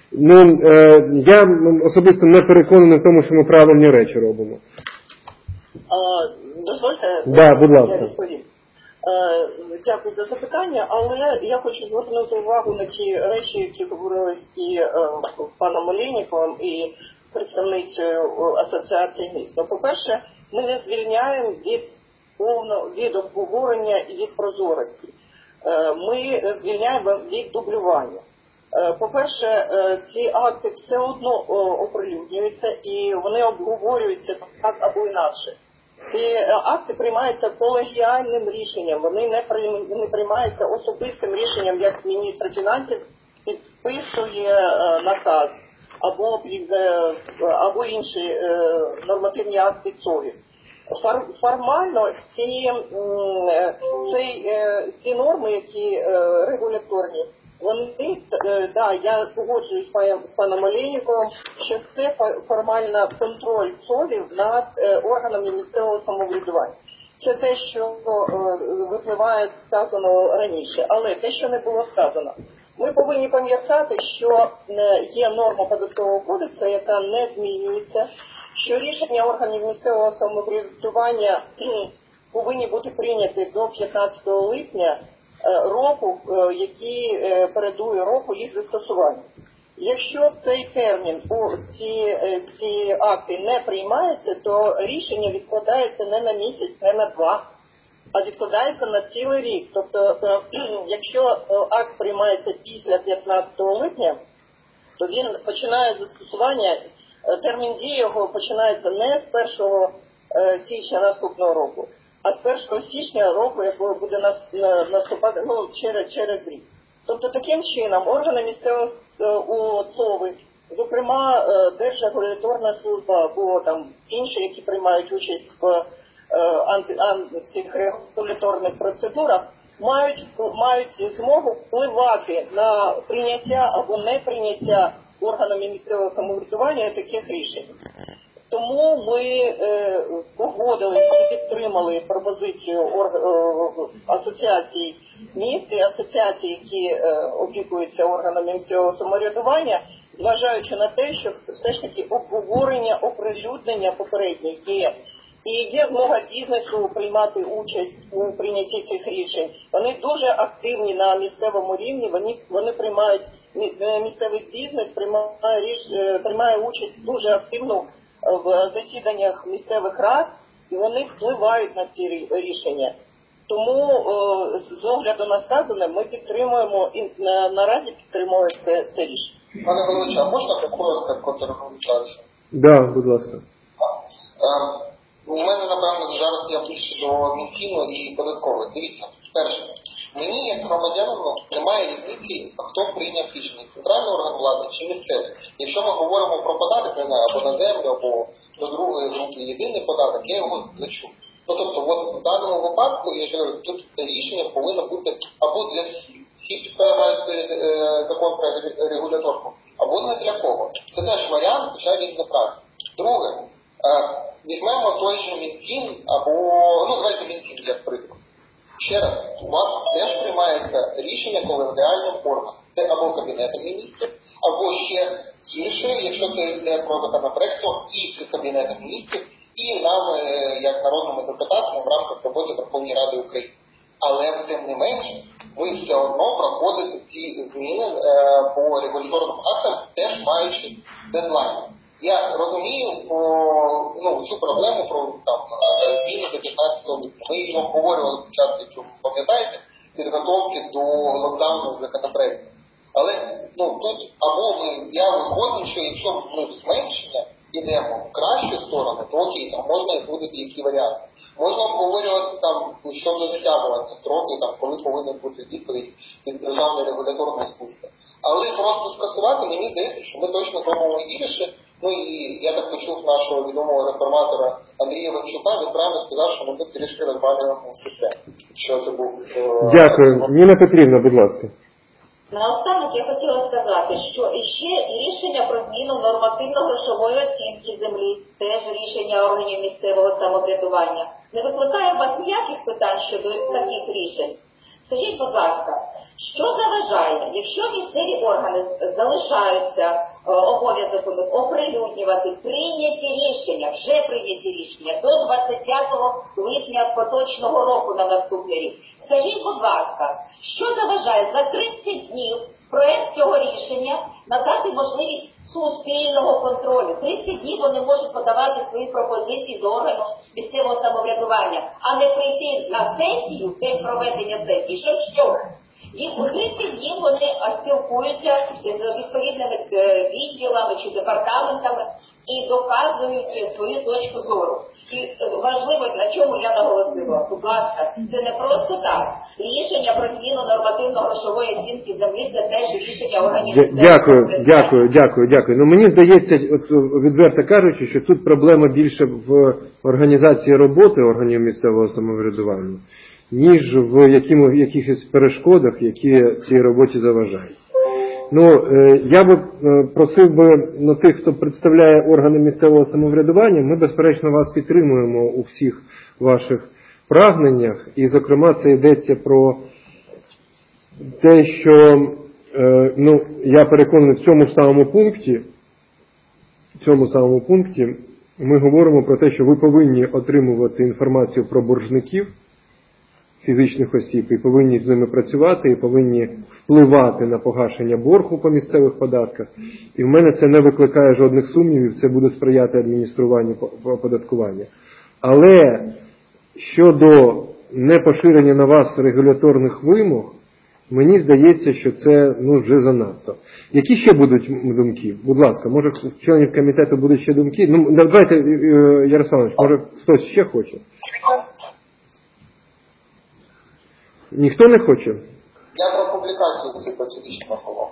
Я особисто не переконаний в тому, що ми правильні речі робимо. Дозвольте, будь ласка. Я відповім. Дякую за запитання, але я хочу звернути увагу на ті речі, які говорились і паном Олейніковим, і представницею Асоціації міст. По-перше, ми не звільняємо від обговорення і від прозорості. Ми звільняємо від дублювання. По-перше, ці акти все одно оприлюднюються і вони обговорюються так або інакше. Ці акти приймаються колегіальним рішенням, вони не приймаються особистим рішенням, як міністр фінансів підписує наказ. або інші нормативні акти ЦОВів. Формально ці норми, які регуляторні, вони, я погоджуюсь з паном Олейниковим, що це формально контроль ЦОВів над органами місцевого самоврядування. Це те, що випливає з сказаного раніше. Але те, що не було сказано, ми повинні пам'ятати, що є норма податкового кодексу, яка не змінюється, що рішення органів місцевого самоврядування повинні бути прийняті до 15 липня року, який передує року їх застосування. Якщо в цей термін ці акти не приймаються, то рішення відкладається не на місяць, не на 2, а відкладається на цілий рік. Тобто, якщо акт приймається після 15 липня, то він починає застосування, термін дії його починається не з 1 січня наступного року, а з 1 січня року, який буде наступати через рік. Тобто, таким чином, органи місцевого ЦОВи, зокрема Держрегуляторна служба або там інші, які приймають участь в цих регуляторних процедурах, мають змогу впливати на прийняття або неприйняття органами місцевого самоврядування таких рішень. Тому ми погодилися і підтримали пропозицію асоціацій міст і асоціацій, які опікуються органами місцевого самоврядування, зважаючи на те, що все ж таки обговорення, оприлюднення попереднє є. І є змога бізнесу приймати участь у прийнятті цих рішень. Вони дуже активні на місцевому рівні, вони приймають, місцевий бізнес приймає участь дуже активно в засіданнях місцевих рад, і вони впливають на ці рішення. Тому, з огляду на сказане, ми підтримуємо і наразі підтримуємо це рішення. Пане Голович, а можна коротко контраргументацію? Да, будь ласка. У мене, напевно, зараз я більше до Мінфіну і податкових. Дивіться, перше, мені, як громадянину, немає різниці, хто прийняв рішення, центральний орган влади чи місцевий. Якщо ми говоримо про податок, не знаю, або на землю, або до другої групи єдиний податок, я його плачу. Тобто, в даному випадку, я ж говорю, тут рішення повинно бути або для всіх. Всі підпадають закон про регуляторку, або не для кого. Це теж варіант, хоча він неправильний. Друге, візьмемо той же Мінфін, або, давайте Мінфін як приклад. Ще раз, у вас теж приймається рішення колегіальним органом. Це або Кабінетом міністрів, або ще гірше, якщо це йде про законопроект, то і Кабінетом міністрів, і нам, як народними депутатами, в рамках роботи Верховної Ради України. Але, тим не менш, ви все одно проходите ці зміни по регуляторним актам, теж маючи дедлайн. Я розумію цю проблему про зміни до 15 липня. Ми її обговорювали під час, якщо ви пам'ятаєте, підготовки до локдауну законопроекту. Але тут я згоден, що якщо ми в зменшення йдемо в кращу сторону, то окей, там можна і будуть які варіанти. Можна обговорювати щодо затягування строки, коли повинен бути відповідь від Державної регуляторної служби. Але просто скасувати, мені здається, що ми точно зробимо гірше. І я так почув нашого відомого реформатора Андрія Ванчука, він правильно сказав, що ми тут трішки розвалюємо систему. Що це був... Дякую. Ніна Петрівна, будь ласка. Наостанок я хотіла сказати, що ще рішення про зміну нормативно-грошової оцінки землі, теж рішення органів місцевого самоврядування, не викликає у вас ніяких питань щодо таких рішень? Скажіть, будь ласка, що заважає, якщо місцеві органи залишаються обов'язок оприлюднювати прийняті рішення, вже прийняті рішення до 25 липня поточного року на наступний рік? Скажіть, будь ласка, що заважає за 30 днів проект цього рішення надати можливість суспільного контролю? 30 днів вони можуть подавати свої пропозиції до органу місцевого самоврядування, а не прийти на сесію, день проведення сесії. Що? Їх у 30 днів вони спілкуються з відповідними відділами чи департаментами і доказують свою точку зору. І важливо, на чому я наголосила, будь ласка, це не просто так. Рішення про зміну нормативно-грошової оцінки землі – це теж рішення органів місцевого Дякую. Ну мені здається, от, відверто кажучи, що тут проблема більше в організації роботи органів місцевого самоврядування, ніж в якихось перешкодах, які цій роботі заважають. Ну, я би просив би, тих, хто представляє органи місцевого самоврядування, ми, безперечно, вас підтримуємо у всіх ваших прагненнях, і, зокрема, це йдеться про те, що, я переконаний, в цьому самому пункті ми говоримо про те, що ви повинні отримувати інформацію про боржників, фізичних осіб, і повинні з ними працювати, і повинні впливати на погашення боргу по місцевих податках. І в мене це не викликає жодних сумнівів, це буде сприяти адмініструванню оподаткування. Але щодо непоширення на вас регуляторних вимог, мені здається, що це вже занадто. Які ще будуть думки? Будь ласка, може в членів комітету будуть ще думки? Давайте, Ярославович, може хтось ще хоче? Ніхто не хоче? Я про публікацію цих фізичних умов.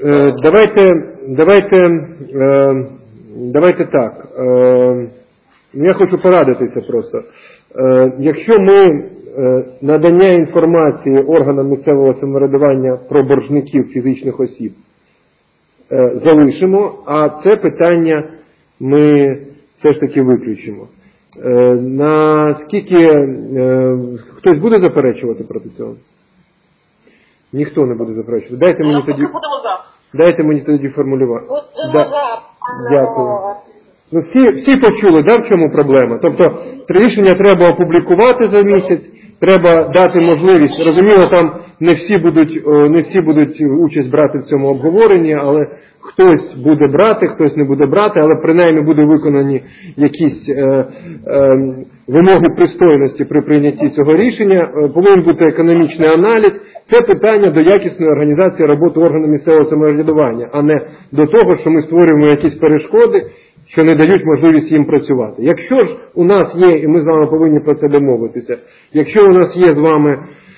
Давайте так. Я хочу порадитися просто. Якщо ми надання інформації органам місцевого самоврядування про боржників фізичних осіб залишимо, а це питання ми все ж таки виключимо. Наскільки хтось буде заперечувати проти цього? Ніхто не буде заперечувати. Дайте мені тоді формулювати. Дякую. Всі почули, в чому проблема? Тобто рішення треба опублікувати за місяць, треба дати можливість. Розуміло, там не всі будуть участь брати в цьому обговоренні, але хтось буде брати, хтось не буде брати, але принаймні буде виконані якісь вимоги пристойності при прийнятті цього рішення. Повинен бути економічний аналіз. Це питання до якісної організації роботи органів місцевого самоврядування, а не до того, що ми створюємо якісь перешкоди, що не дають можливість їм працювати. Якщо ж у нас є, і ми з вами повинні про це домовитися, якщо у нас є з вами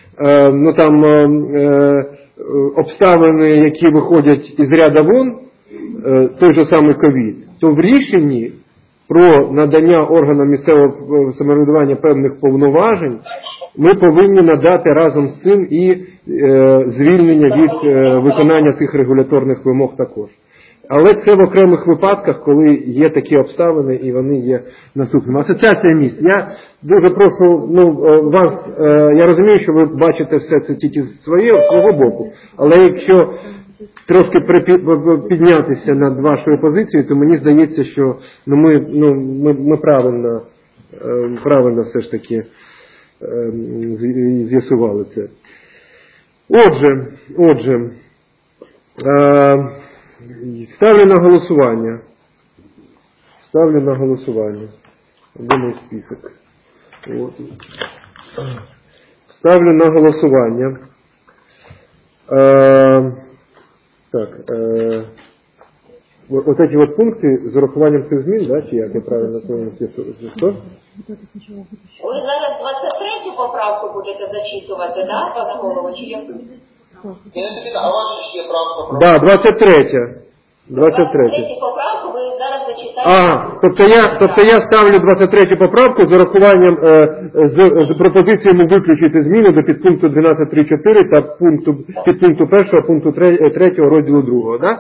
обставини, які виходять із ряда вон, той же самий ковід, то в рішенні про надання органам місцевого самоврядування певних повноважень ми повинні надати разом з цим і звільнення від виконання цих регуляторних вимог також. Але це в окремих випадках, коли є такі обставини і вони є наступними. Асоціація міст. Я дуже прошу вас, я розумію, що ви бачите все це тільки з свого боку, але якщо трошки піднятися над вашою позицією, то мені здається, що ми правильно все ж таки з'ясували це. Отже, ставлю на голосування. Де мій список? Ставлю на голосування. Вот эти вот пункти з урахуванням цих змін, да, чи як я правильно понял, що? Ви зараз 23-ю поправку будете зачитувати, да, пане голово, чи яку? А у вас ще є правка? Да, 23-я. 23-ю поправку ви зараз зачитаєте. Тобто я ставлю 23-ю поправку з урахуванням, з пропозиціями виключити зміни до підпункту 12.3.4 та підпункту 1 пункту 3 розділу 2, да?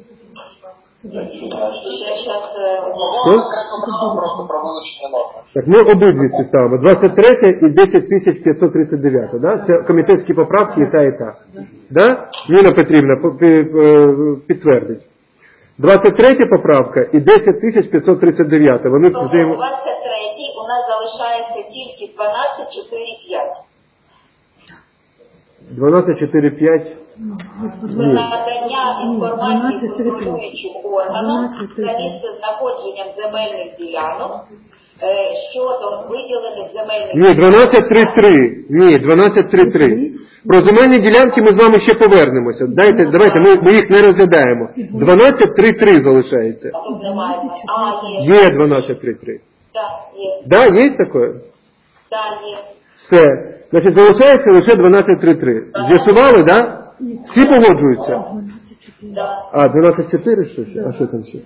Так, ми обидві ці ставимо. 23 і 10539, да? Це комітетські поправки і та. Да? Ніна Петрівна підтвердить. 23 поправка і 10539. Вони в 23-й у нас залишається тільки 12.4.5. 12.4.5. Це надання інформації контролюючим органам за місце знаходженням земельних ділянок щодо виділених земельних Ні, 12.3.3. Ні, 12.3.3. Про земельні ділянки ми з вами ще повернемося. Давайте, ми їх не розглядаємо. 12.3.3 залишається. А тут немає. Є 12.3.3. Так, є. Да, є таке? Так, є. Все. Значить, залишається лише 12.3.3. З'ясували, да? Всі погоджуються? А, 12.4 що ще? А що там ще?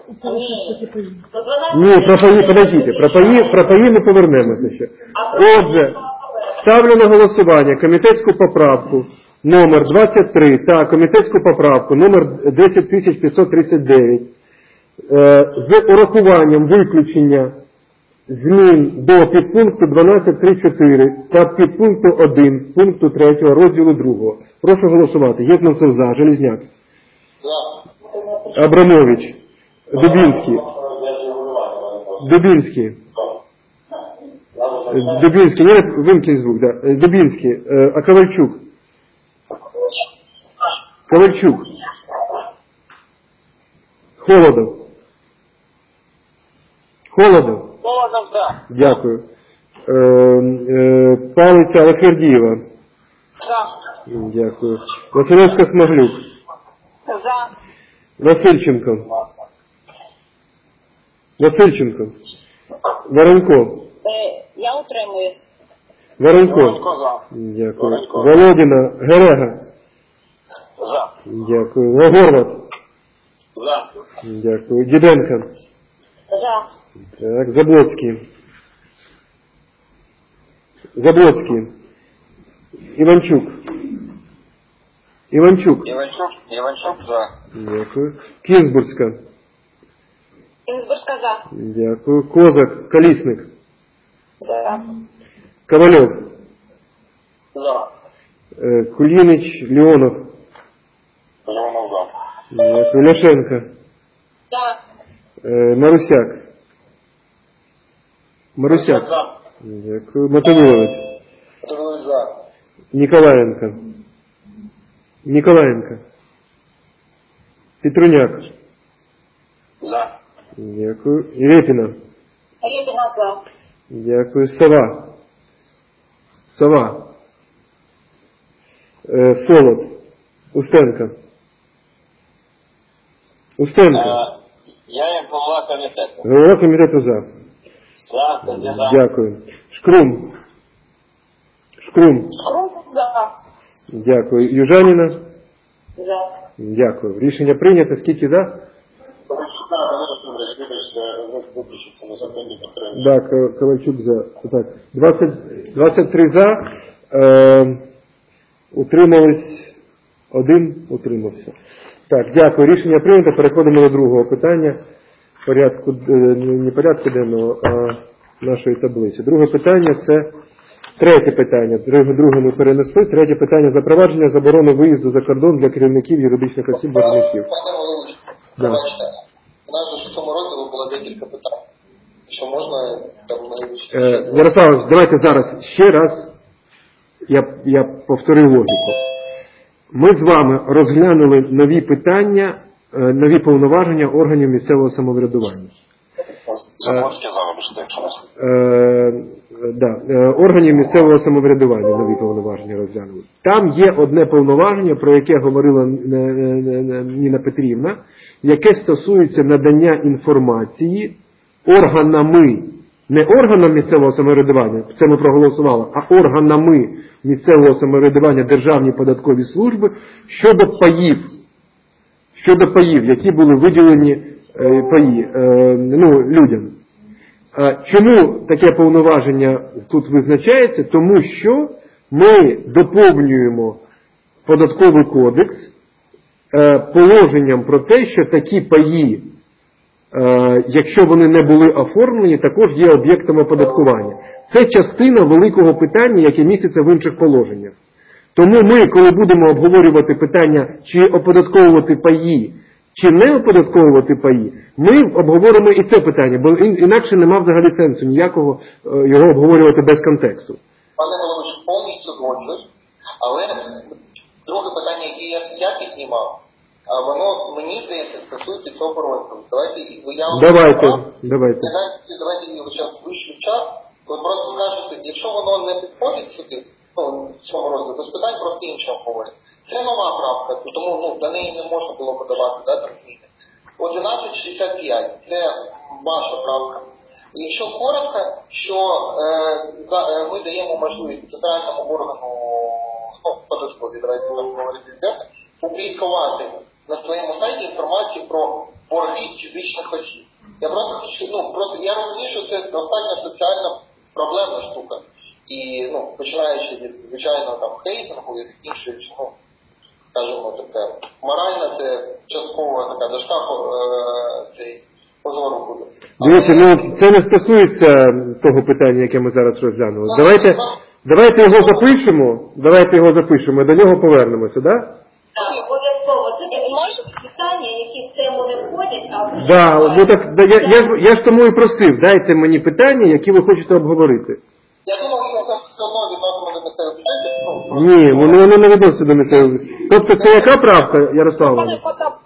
Ні, про паї, подождіть, про паї ми повернемося ще. Отже, ставлю на голосування комітетську поправку номер 23, так, комітетську поправку номер 10539 з урахуванням виключення змін до підпункту 12.3.4 та підпункту 1 пункту 3 розділу 2. Прошу голосувати. Єднанцев за. Железняк. Абрамович. Дубінський. Дубінський. Дубінський. Ні, вимкніть звук, да. Дубінський. А Ковальчук. Ковальчук. Холодов. Холодов. Холодов за. Дякую. Палиця Алахвердієва. За. Дякую. Василевська Смаглюк. За. Васильченко. Васильченко. Воронько. Я утримуюсь. Воронько. Дякую. Володіна. Герега. За. Дякую. Горват. За. Дякую. Діденко. За. Так, Заблоцький. Заблоцький. Іванчук. Іванчук. Іванчук за. Дякую. Кінзбурська. Інзбурська за. Дякую. Козак. Колісник. За. Ковальов. За. Кулінич. Леонов. Леонов за. Дякую. Ляшенко. За. Марусяк. Марусяк. За. Дякую. Мотовиловець. Мотовиловець за. Ніколаєнко. Ніколаєнко. Петруняк. За. Дякую. Репіна. Репіна за. Дякую. Сова. Сова. Солод. Устенко. Устенко. Я як голова комітету. Голова комітету за. За, тоді за. Дякую. Шкрум. Шкрум. Шкрум за. Дякую. Южаніна. За. Дякую. Рішення прийнято. Скільки за? Так, Ковальчук за. Так. 23 за. Утримались. Один утримався. Так, дякую. Рішення прийнято. Переходимо до другого питання. Порядку, не порядку денного, а нашої таблиці. Друге питання – це третє питання. Друге ми перенесли. Третє питання – запровадження заборони виїзду за кордон для керівників юридичних осіб боржників. Пане Володимирович, пробачте. У нас же в цьому розділі було декілька питань. Що можна там... Ярославович, давайте зараз ще раз я повторю логіку. Ми з вами розглянули нові питання, нові повноваження органів місцевого самоврядування. Заблоцький залишити, якщо не органів місцевого самоврядування нові повноваження розглянули. Там є одне повноваження, про яке говорила Ніна Петрівна, яке стосується надання інформації органами, не органам місцевого самоврядування, це ми проголосували, а органами місцевого самоврядування Державні податкові служби щодо паїв, які були виділені людям. Чому таке повноваження тут визначається? Тому що ми доповнюємо Податковий кодекс положенням про те, що такі паї, якщо вони не були оформлені, також є об'єктом оподаткування. Це частина великого питання, яке міститься в інших положеннях. Тому ми, коли будемо обговорювати питання, чи оподатковувати паї, чи не оподатковувати паї, ми обговоримо і це питання, бо інакше нема взагалі сенсу ніякого його обговорювати без контексту. Пане Володимирович, повністю згоджуюсь, але Друге питання, яке я піднімав, воно, мені здається, стосується цього розділу. Давайте його зараз вишлю в чат. Ви просто скажете, якщо воно не підходить сюди, в цьому розділу, без питань просто інше обговорення. Це нова правка, тому до неї не можна було подавати там зміни. 1165 – це ваша правка. Якщо коротко, що ми даємо можливість центральному органу податковій, давайте говорити, публікувати на своєму сайті інформацію про борги фізичних осіб. Я я розумію, що це достатньо соціальна проблемна штука. І, починаючи від, звичайно, хейтингу і іншої, скажімо, таке, моральна, це частково така дошка позору буде. Дивіться, це не стосується того питання, яке ми зараз розглянули. Давайте його запишемо, до нього повернемося, так? Так, обов'язково. Це такі питання, які в тему не входять, я ж тому і просив, дайте мені питання, які ви хочете обговорити. Я думав, що це все одно відносимо до місцевих бюджетів. Ні, воно не відноситься до місцевих бюджетів. Тобто це яка правка, Ярослав Іванович?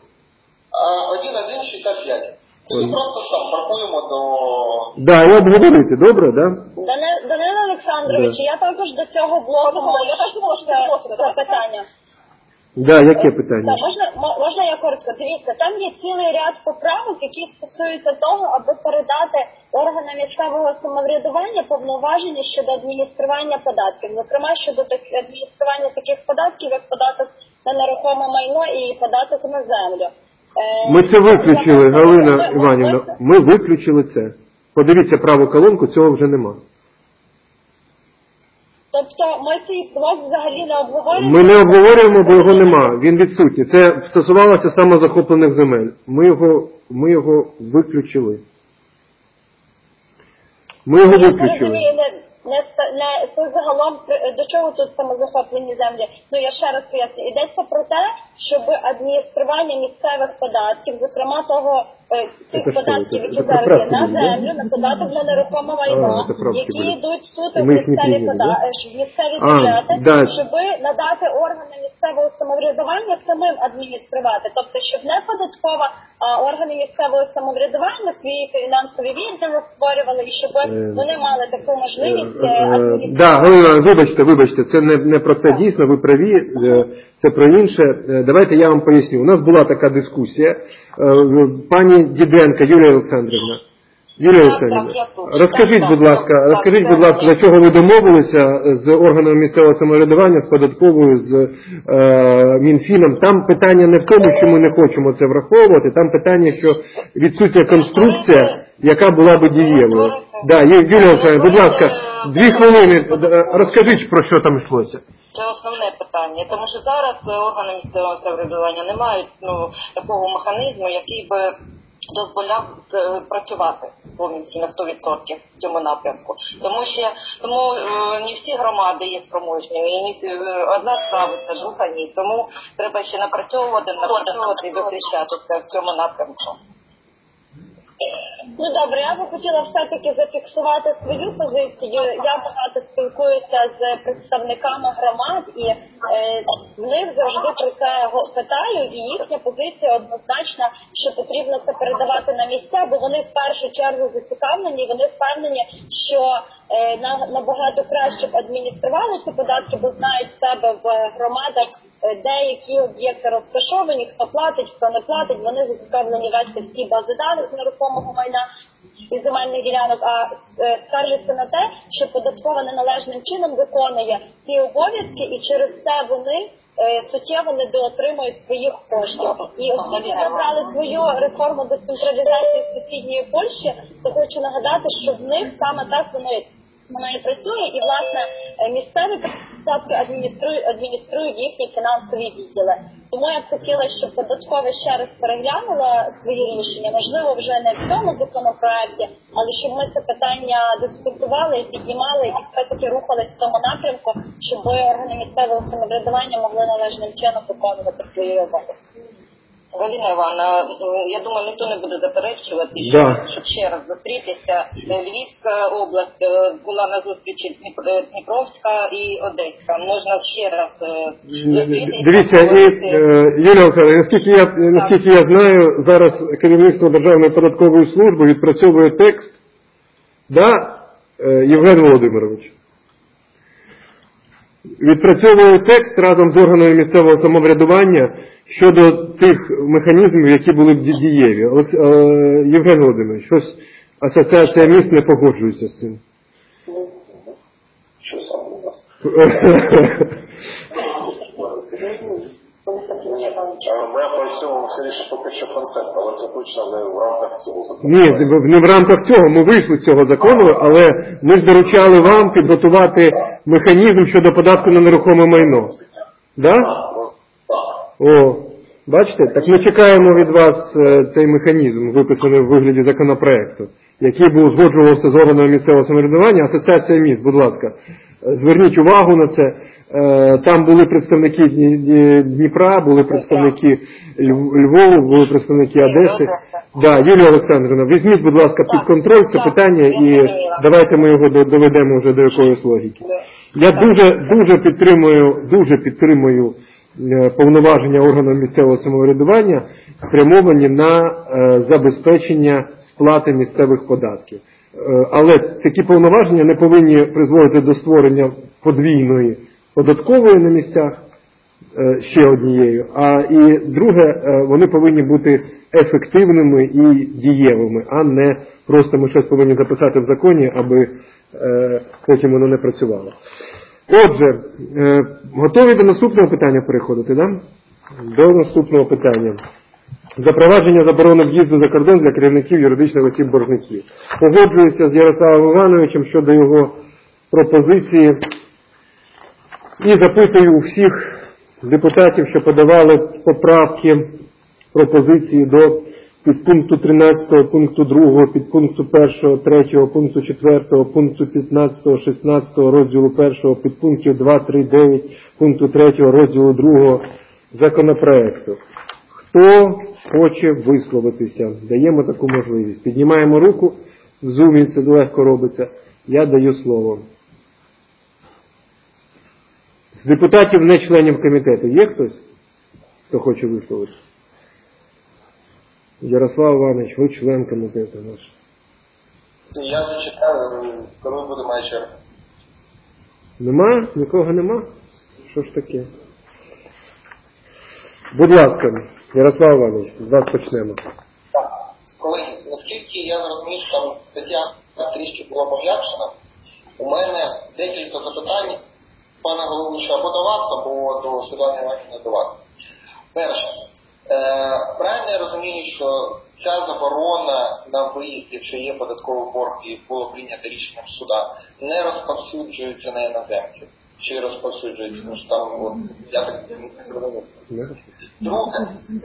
1165. Тоді просто порахуємо до... Так, і обговорити, добре, так? Данило Олександрович, я також до цього блоку це питання. Так, яке питання? Можна я коротко? Дивіться, там є цілий ряд поправок, які стосуються того, аби передати органам місцевого самоврядування повноваження щодо адміністрування податків. Зокрема, щодо адміністрування таких податків, як податок на нерухоме майно і податок на землю. Ми це виключили, Галина Іванівна, ми виключили це. Подивіться праву колонку, цього вже нема. Тобто ми цей блок взагалі не обговорюємо? Ми не обговорюємо, бо його нема. Він відсутній. Це стосувалося самозахоплених земель. Ми його виключили. Це загалом, до чого тут самозахоплені землі? Я ще раз поясню. Йдеться про те, щоб адміністрування місцевих податків, зокрема тих податків, які зараз є на землю, на податок на нерухоме майно, які йдуть суто в місцеві бюджети, щоб надати органам місцевого самоврядування самим адмініструвати. Тобто, щоб не податкова, а органи місцевого самоврядування свої фінансові відділи створювали, і щоб вони мали таку можливість. Вибачте, це не про це дійсно, ви праві, це про інше. Давайте я вам поясню. У нас була така дискусія. Пані Діденко, Юлія Олександрівна, розкажіть, будь ласка, за чого ви домовилися з органами місцевого самоврядування, з податковою, з Мінфіном. Там питання не в тому, що ми не хочемо це враховувати, там питання, що відсутня конструкція, яка була би дієвою. Юлія Олександрівна, будь ласка, 2 хвилини, розкажіть, про що там йшлося. Це основне питання, тому що зараз органи місцевого самоврядування не мають такого механізму, який би дозволяв працювати повністю на 100% в цьому напрямку. Тому не всі громади є спроможні, і одна справиться, друга ні. Тому треба ще напрацьовувати і визначатися в цьому напрямку. Добре, я би хотіла все-таки зафіксувати свою позицію. Я багато спілкуюся з представниками громад, і в них завжди про це питаю, і їхня позиція однозначна, що потрібно це передавати на місця, бо вони в першу чергу зацікавлені, вони впевнені, що набагато краще б адміністрували ці податки, бо знають в себе в громадах, де які об'єкти розташовані, хто платить, хто не платить, вони зацікавлені вести всі бази даних нерухомого майна і земельних ділянок, а скаржаться на те, що податкова неналежним чином виконує ці обов'язки, і через це вони суттєво недоотримують своїх коштів. І оскільки ми брали свою реформу децентралізації в сусідньої Польщі, то хочу нагадати, що в них саме так воно і працює, і, власне, місцеві податки адмініструють їхні фінансові відділи. Тому я б хотіла, щоб податкова ще раз переглянула свої рішення, можливо, вже не в цьому законопроекті, але щоб ми це питання дискутували і піднімали, і все-таки рухались в тому напрямку, щоб органи місцевого самоврядування могли належним чином виконувати свої обов'язки. Галина Івановна, я думаю, ніхто не буде заперечувати, щоб ще раз зустрітися. Львівська область була на зустрічі Дніпровська і Одеська. Можна ще раз зустрітися. Дивіться, Юлія Олександровна, наскільки я знаю, зараз керівництво Державної податкової служби відпрацьовує текст, Євген Володимирович? Відпрацьовує текст разом з органами місцевого самоврядування щодо тих механізмів, які були б дієві. Євген Володимирович, щось асоціація міст не погоджується з цим. Що саме у вас? Ми опрацьовували скоріше поки що концепт, але це точно не в рамках цього закону. Ні, не в рамках цього. Ми вийшли з цього закону, але ми ж доручали вам підготувати механізм щодо податку на нерухоме майно. Да? О, бачите? Так ми чекаємо від вас цей механізм, виписаний в вигляді законопроекту, який би узгоджувався з органами місцевого самоврядування. Асоціація міст, будь ласка, зверніть увагу на це. Там були представники Дніпра, були представники Львова, були представники Одеси. Юлія Олександрівна, візьміть, будь ласка, під контроль це питання і давайте ми його доведемо вже до якоїсь логіки. Я дуже підтримую повноваження органів місцевого самоврядування, спрямовані на забезпечення сплати місцевих податків. Але такі повноваження не повинні призводити до створення подвійної податкової на місцях, ще однією, і друге, вони повинні бути ефективними і дієвими, а не просто ми щось повинні записати в законі, аби потім воно не працювало. Отже, готові до наступного питання переходити, да? До наступного питання. Запровадження заборони в'їзду за кордон для керівників юридичних осіб-боржників. Погоджуюся з Ярославом Івановичем щодо його пропозиції і запитую у всіх депутатів, що подавали поправки, пропозиції до підпункту 13, пункту 2, підпункту 1, 3, пункту 4, пункту 15, 16, розділу 1, підпунктів 2, 3, 9, пункту 3, розділу 2 законопроекту. Хто хоче висловитися? Даємо таку можливість. Піднімаємо руку, в зумі це легко робиться. Я даю слово. З депутатів, не членів комітету, є хтось, хто хоче висловитися? Ярослав Іванович, ви член комітету наш. Я зачекаю, коли буде моя черга. Нема? Нікого нема? Що ж таке? Будь ласка, Ярослав Іванович, з вас почнемо. Так, колеги, наскільки я зрозумів, що там стаття трішки була пом'якшена, у мене декілька запитань, пане головуючий, або до вас, або до Світлани Іванівни до вас. Перше, правильно я розумію, що ця заборона на виїзд, якщо є податковий борг і було прийнято рішенням суда, не розповсюджується на іноземців? Чи розповсюджується? Ну, що там, от, я так не розумію. Друге,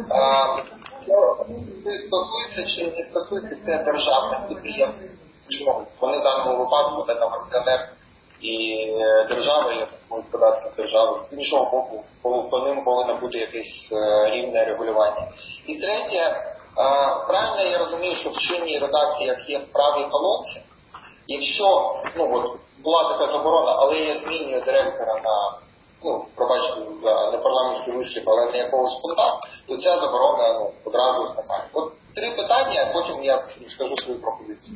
стосується чи не стосується це державних підприємств? Вони в даному випадку, де там акціонер і держава, є податки держави. З іншого боку, по ним повинно бути якесь рівне регулювання. І третє, правильно я розумію, що в чинній редакції, як є в правій колонці, якщо, була така заборона, але я змінюю директора на, пробачте за непарламентський вислів, але не якогось пункта, то ця заборона одразу зникає. От 3 питання, а потім я скажу свою пропозицію.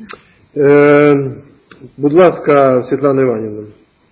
Будь ласка, Світлана Іванівна.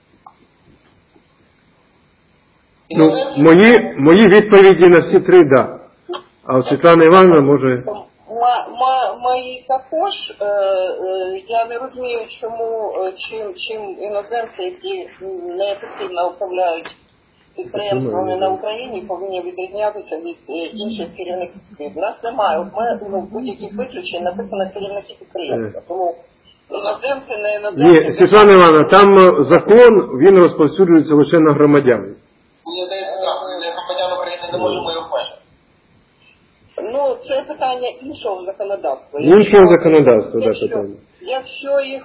Мої відповіді на всі 3 – да. А Світлана Іванівна може... Мої також, я не розумію, чим іноземці, які неефективно управляють підприємствами на Україні, повинні відрізнятися від інших керівників. У нас немає, в будь-яких виключень написано керівники підприємства, тому іноземці, не іноземці... Ні, Світлана Івановна, там закон, він розповсюджується лише на громадян. Мені здається, для громадян України не можемо його обмежити. Це питання іншого законодавства. Іншого законодавства, так, питання. Якщо їх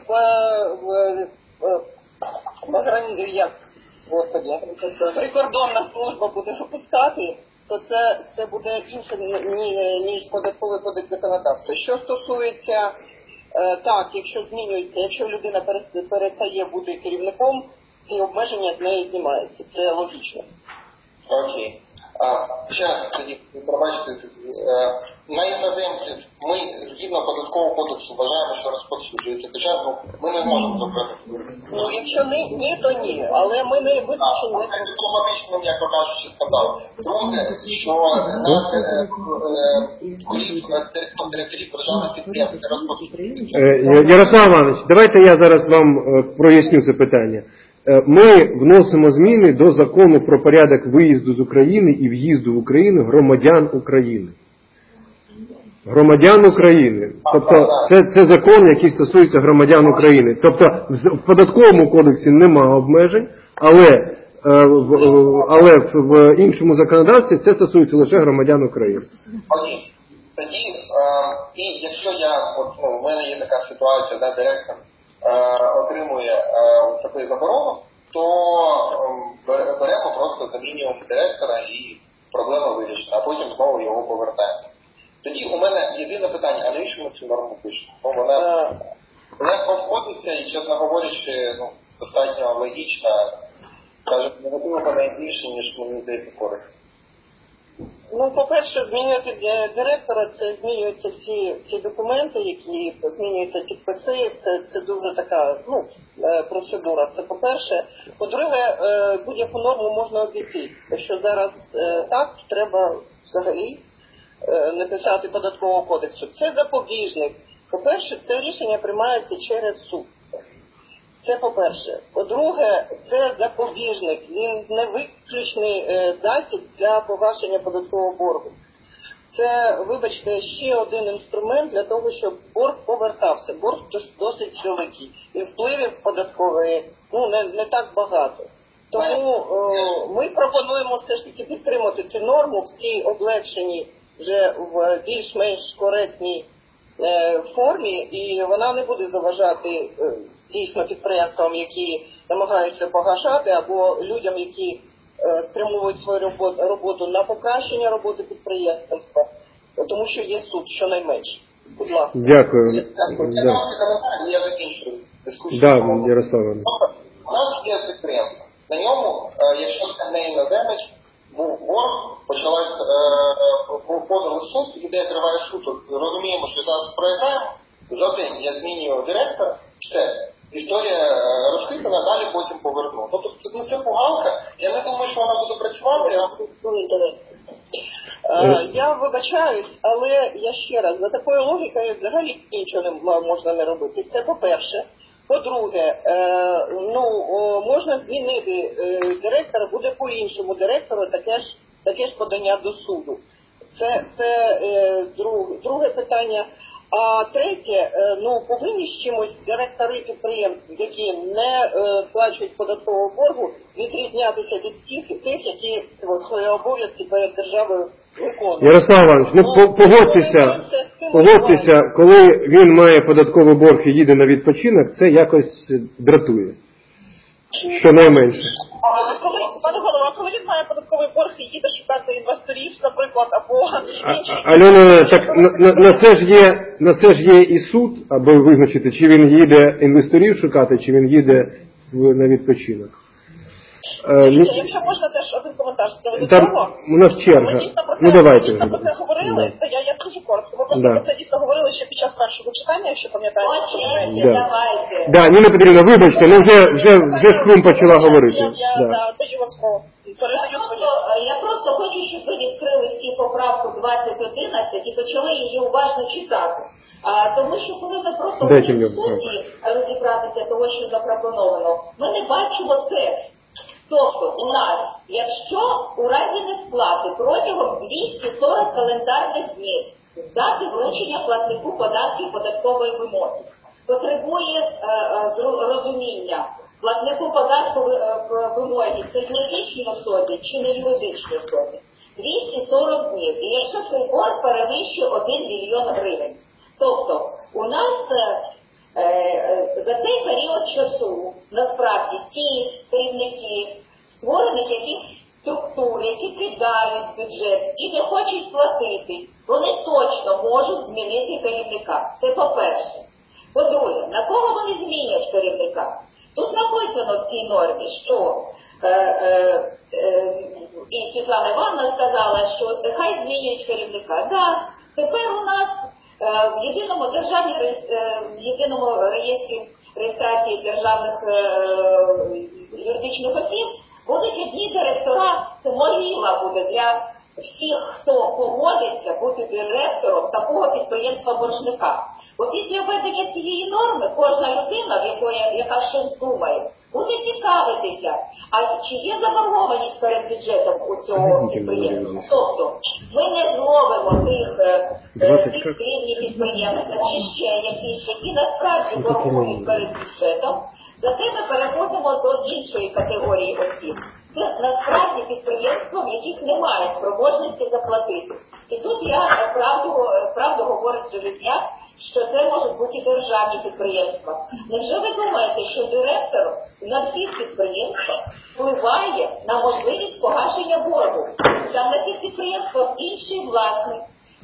прикордонна служба буде випускати, то це буде інше, ніж податковий кодекс законодавства. Що стосується, так, якщо змінюється, якщо людина перестає бути керівником, ці обмеження з неї знімаються. Це логічно. Окей. Ще раз тоді пробачте, на іноземців ми згідно податкового кодексу вважаємо, що розповсюджується, хоча ми не можемо забрати. Ну, якщо ні, то ні, але ми не виключені. Дипломатично, м'яко кажучи, сказав. Друге, що нас директорів державних підприємств розповсюджується. Ярослав Іванович, давайте я зараз вам проясню це питання. Ми вносимо зміни до закону про порядок виїзду з України і в'їзду в Україну громадян України. Громадян України. Тобто це закон, який стосується громадян України. Тобто в податковому кодексі нема обмежень, але в іншому законодавстві це стосується лише громадян України. Окей. Тоді, і якщо в мене є така ситуація, де директор отримує таку заборону, то беремо просто замінюємо директора і проблема вирішена, а потім знову його повертаємо. Тоді у мене єдине питання, а навіщо ми цю норму пишемо? Вона легко входиться і, чесно говорячи, достатньо логічна, каже, негативно найбільше, ніж мені здається користь. Ну, по-перше, змінювати директора, це змінюються всі документи, які змінюються підписи, це дуже така, процедура, це по-перше. По-друге, будь-яку норму можна обійти. Якщо зараз так, треба взагалі не писати податкового кодексу. Це запобіжник. По-перше, це рішення приймається через суд. Це по-перше. По-друге, це запобіжник. Він не виключний засіб для погашення податкового боргу. Це, вибачте, ще один інструмент для того, щоб борг повертався. Борг досить великий. І впливів податкової не так багато. Тому ми пропонуємо все ж таки підтримати цю норму в цій облегшеній, вже в більш-менш коректній формі, і вона не буде заважати дійсно підприємствам, які намагаються погашати, або людям, які спрямовують свою роботу на покращення роботи підприємства, тому що є суд, щонайменше. Будь ласка. Дякую. Я закінчую дискусію. Да, Ярослав Іванович. У нас є підприємство. На ньому, якщо це не іноземець, був борг, почалась подали в суд, іде триває суд. Розуміємо, що зараз проіграємо. За день я змінюю директора, все. Історія розхитана, далі потім поверну. Тобто це пугалка. Я не думаю, що вона буде працювати, Я вибачаюсь, але я ще раз, за такою логікою взагалі нічого не можна не робити. Це по-перше. По-друге, можна змінити директора, буде по-іншому директору таке ж подання до суду. Це друге питання. А третє, повинні з чимось директори підприємств, які не сплачують податкового боргу, відрізнятися від тих, які свої обов'язки перед державою виконують. Ярослав Іванович, погодьтеся, коли він має податковий борг і їде на відпочинок, це якось дратує. Щонайменше. Пане голова, коли він має податковий борг і їде шукати інвесторів, наприклад, або інших... Альона, так на це ж є і суд, аби визначити, чи він їде інвесторів шукати, чи він їде на відпочинок. Якщо можна теж один коментар з приводу там цього. У нас черга. Ми дійсно про це говорили. Я дуже коротко. Ми просто про це дійсно говорили ще під час першого читання, якщо пам'ятаєте. Давайте. Ніна Петрівна, вибачте, вже Шкрум почала говорити. Даю вам слово. Я просто хочу, щоб ви відкрили всі поправку 2011 і почали її уважно читати. Тому що коли ми просто хочемо в суді розібратися того, що запропоновано, ми не бачимо текст. Тобто у нас, якщо у разі несплати протягом 240 календарних днів з дати вручення платнику податків податкової вимоги, потребує розуміння, платнику податку вимоги це юридичній особі чи не юридичній особі, 240 днів. І якщо цей борг перевищує 1 мільйон гривень. Тобто у нас за цей період часу насправді ті керівники створених якихось структур, які кидають бюджет і не хочуть платити, вони точно можуть змінити керівника. Це по-перше. По-друге, на кого вони змінять керівника? Тут написано в цій нормі, що і Світлана Івановна сказала, що хай змінюють керівника. Так, тепер у нас в єдиному реєстрі реєстрації державних юридичних осіб будуть одні директора, це могила буде для всіх, хто погодиться бути директором такого підприємства-боржника. Бо після введення цієї норми кожна людина, яка щось думає, буде цікавитися, а чи є заборгованість перед бюджетом у цього підприємства. Тобто ми не зловимо тих фіктивні підприємства чи ще якісь, які насправді боргують перед бюджетом. Зате ми переходимо до іншої категорії осіб. Це насправді підприємства, в яких немає спроможності заплатити. І тут я правду говорить Железняк, що це можуть бути державні підприємства. Невже ви думаєте, що директор на всіх підприємствах впливає на можливість погашення боргу? Там на цих підприємствах інший власник.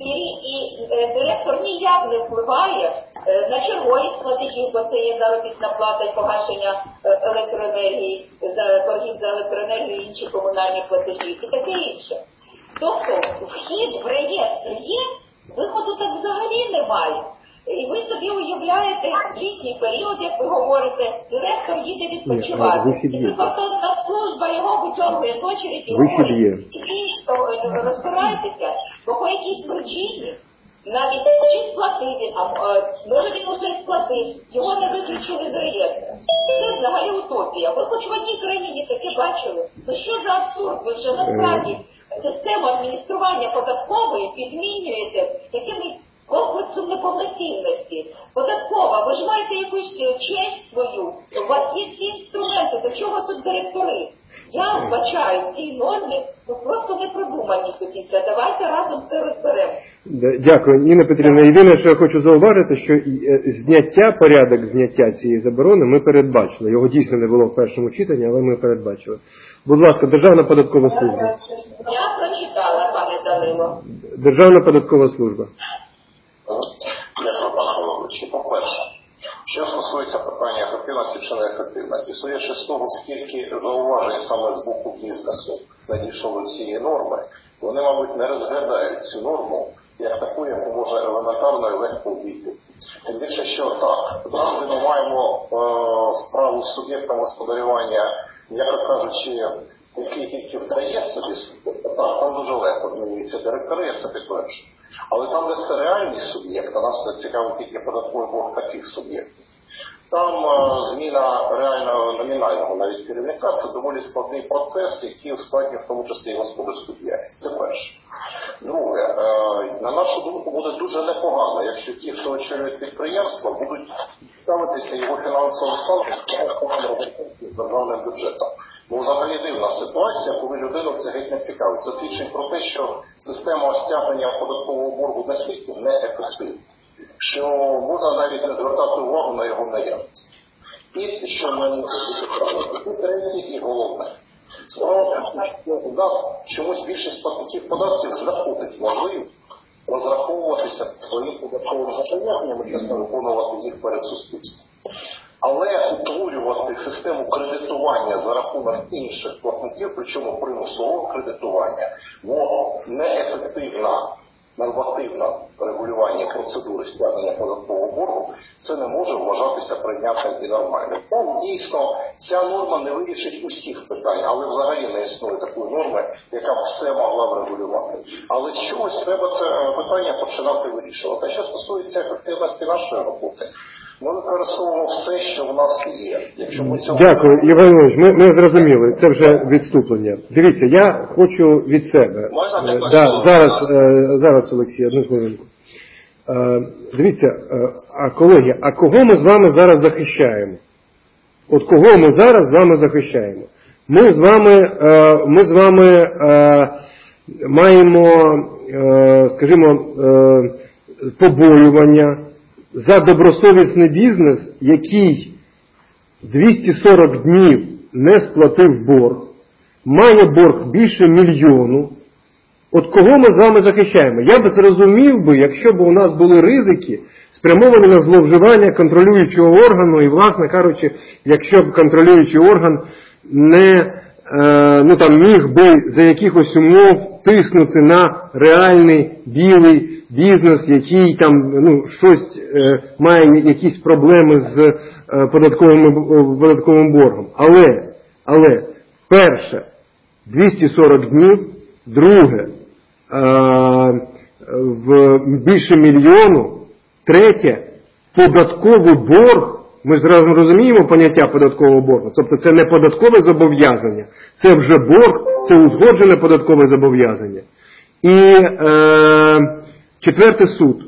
І директор ніяк не впливає на черговість платежів, бо це є заробітна плата і погашення електроенергії, боргів за електроенергію і інші комунальні платежі і таке інше. Тобто вхід в реєстр є, виходу так взагалі немає. І ви собі уявляєте літній період, як ви говорите, директор їде відпочивати. І прикордонна служба його витягує з очереди і говорить, і розбирайтеся, бо по якійсь причині, навіть чи сплатив він, може він уже сплатив, його не виключили з реєстру. Це взагалі утопія. Ви хоч в одній країні таке бачили? Ну що за абсурд? Ви вже насправді систему адміністрування податкової підмінюєте якимось комплексу неповноцінності. Податкова, ви ж маєте якусь честь свою, у вас є всі інструменти, до чого тут директори? Я вбачаю в цій нормі просто непродумані до кінця. Давайте разом все розберемо. Дякую, Ніна Петрівна. Єдине, що я хочу зауважити, що порядок зняття цієї заборони ми передбачили. Його дійсно не було в першому читанні, але ми передбачили. Будь ласка, Державна податкова служба. Я прочитала, пане Данило. Державна податкова служба. Дякую, пане головуючий. По-перше, що стосується питання ефективності чи неефективності, судячи з того, скільки зауважень саме з боку бізнесу надійшло до цієї норми, вони, мабуть, не розглядають цю норму як таку, яку можна елементарно і легко обійти. Тим більше, що так, завжди ми маємо справу з суб'єктом господарювання, як кажучи, який вдає собі суб'єкт. Так, там дуже легко змінюються директори, я це підтверджую. Але там, де це реальний суб'єкт, а нас цікаво тільки податковий борг таких суб'єктів, там зміна реального номінального навіть керівника – це доволі складний процес, який ускладнює в тому числі і господарську діяльність. Це перше. Друге, на нашу думку, буде дуже непогано, якщо ті, хто очолюють підприємства, будуть ставитися його фінансовим станом з державним бюджетом. Бо взагалі дивна ситуація, коли людину це геть не цікавить. Це свідчить про те, що система стягнення податкового боргу настільки неефективна, що можна навіть не звертати увагу на його наявність. І що ми не третє і головне. Справа, що у нас чомусь більшість платників податків знаходить можливість розраховуватися своїм податковим зобов'язанням і чесно виконувати їх перед суспільством. Але утворювати систему кредитування за рахунок інших платників, причому примусового кредитування, бо неефективна нормативне регулювання процедури стягнення податкового боргу, це не може вважатися прийнятним і нормальним. Так, дійсно, ця норма не вирішить усіх питань, але взагалі не існує такої норми, яка б все могла врегулювати. Але з чогось треба це питання починати вирішувати. А що стосується ефективності нашої роботи, ми використовуємо все, що в нас є. Якщо ми цього... Дякую, Євген Іванович, ми зрозуміли, це вже відступлення. Дивіться, я хочу від себе. Зараз, Олексій, одну хвилинку. Дивіться, колеги, а кого ми з вами зараз захищаємо? От кого ми зараз з вами захищаємо? Ми з вами маємо, скажімо, побоювання за добросовісний бізнес, який 240 днів не сплатив борг, має борг більше 1 мільйону, от кого ми з вами захищаємо? Я б зрозумів би, якщо б у нас були ризики, спрямовані на зловживання контролюючого органу, і, власне кажучи, якщо б контролюючий орган не міг би за якихось умов тиснути на реальний білий бізнес, який там щось має якісь проблеми з податковим боргом. Але перше, 240 днів, друге, більше 1 мільйону, третє, податковий борг. Ми ж розуміємо поняття податкового боргу. Тобто це не податкове зобов'язання, це вже борг, це узгоджене податкове зобов'язання. І четвертий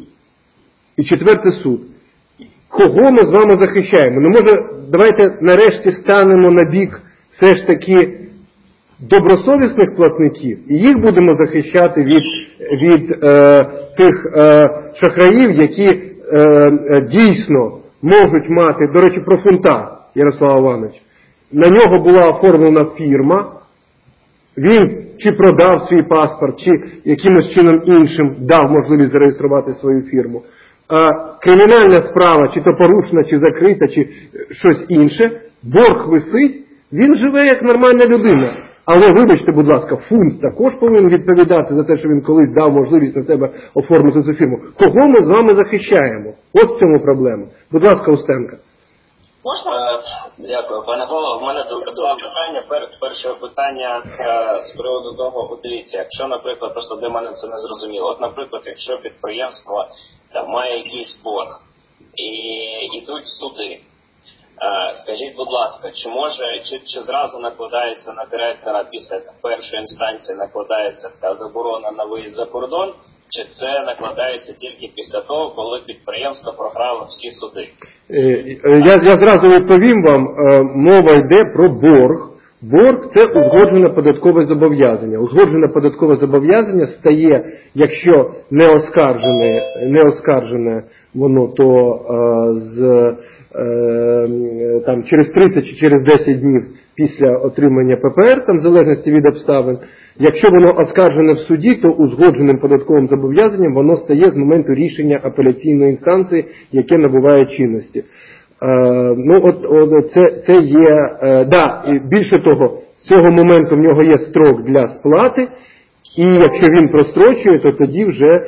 суд. Кого ми з вами захищаємо? Може, давайте нарешті станемо на бік все ж таки добросовісних платників, і їх будемо захищати від тих шахраїв, які дійсно можуть мати, до речі, про Фунта, Ярослав Іванович, на нього була оформлена фірма, він чи продав свій паспорт, чи якимось чином іншим дав можливість зареєструвати свою фірму. Кримінальна справа, чи то порушена, чи закрита, чи щось інше, борг висить, він живе як нормальна людина. Але, вибачте, будь ласка, Фунт також повинен відповідати за те, що він колись дав можливість на себе оформити цю фірму. Кого ми з вами захищаємо? От в цьому проблема. Будь ласка, Устенко. Дякую, пане голово. У мене два питання. Перше питання з приводу того, дивіться, якщо, наприклад, просто для мене це не зрозуміло. От, наприклад, якщо підприємство має якийсь борг і йдуть в суди, скажіть, будь ласка, чи зразу накладається на директора після першої інстанції накладається така заборона на виїзд за кордон, чи це накладається тільки після того, коли підприємство програло всі суди? Я зразу відповім вам, мова йде про борг. Борг – це узгоджене податкове зобов'язання. Узгоджене податкове зобов'язання стає, якщо не оскаржене воно, то через 30 чи через 10 днів після отримання ППР, в залежності від обставин. Якщо воно оскаржене в суді, то узгодженим податковим зобов'язанням воно стає з моменту рішення апеляційної інстанції, яке набуває чинності. Це є, і більше того, з цього моменту в нього є строк для сплати, і якщо він прострочує, то тоді вже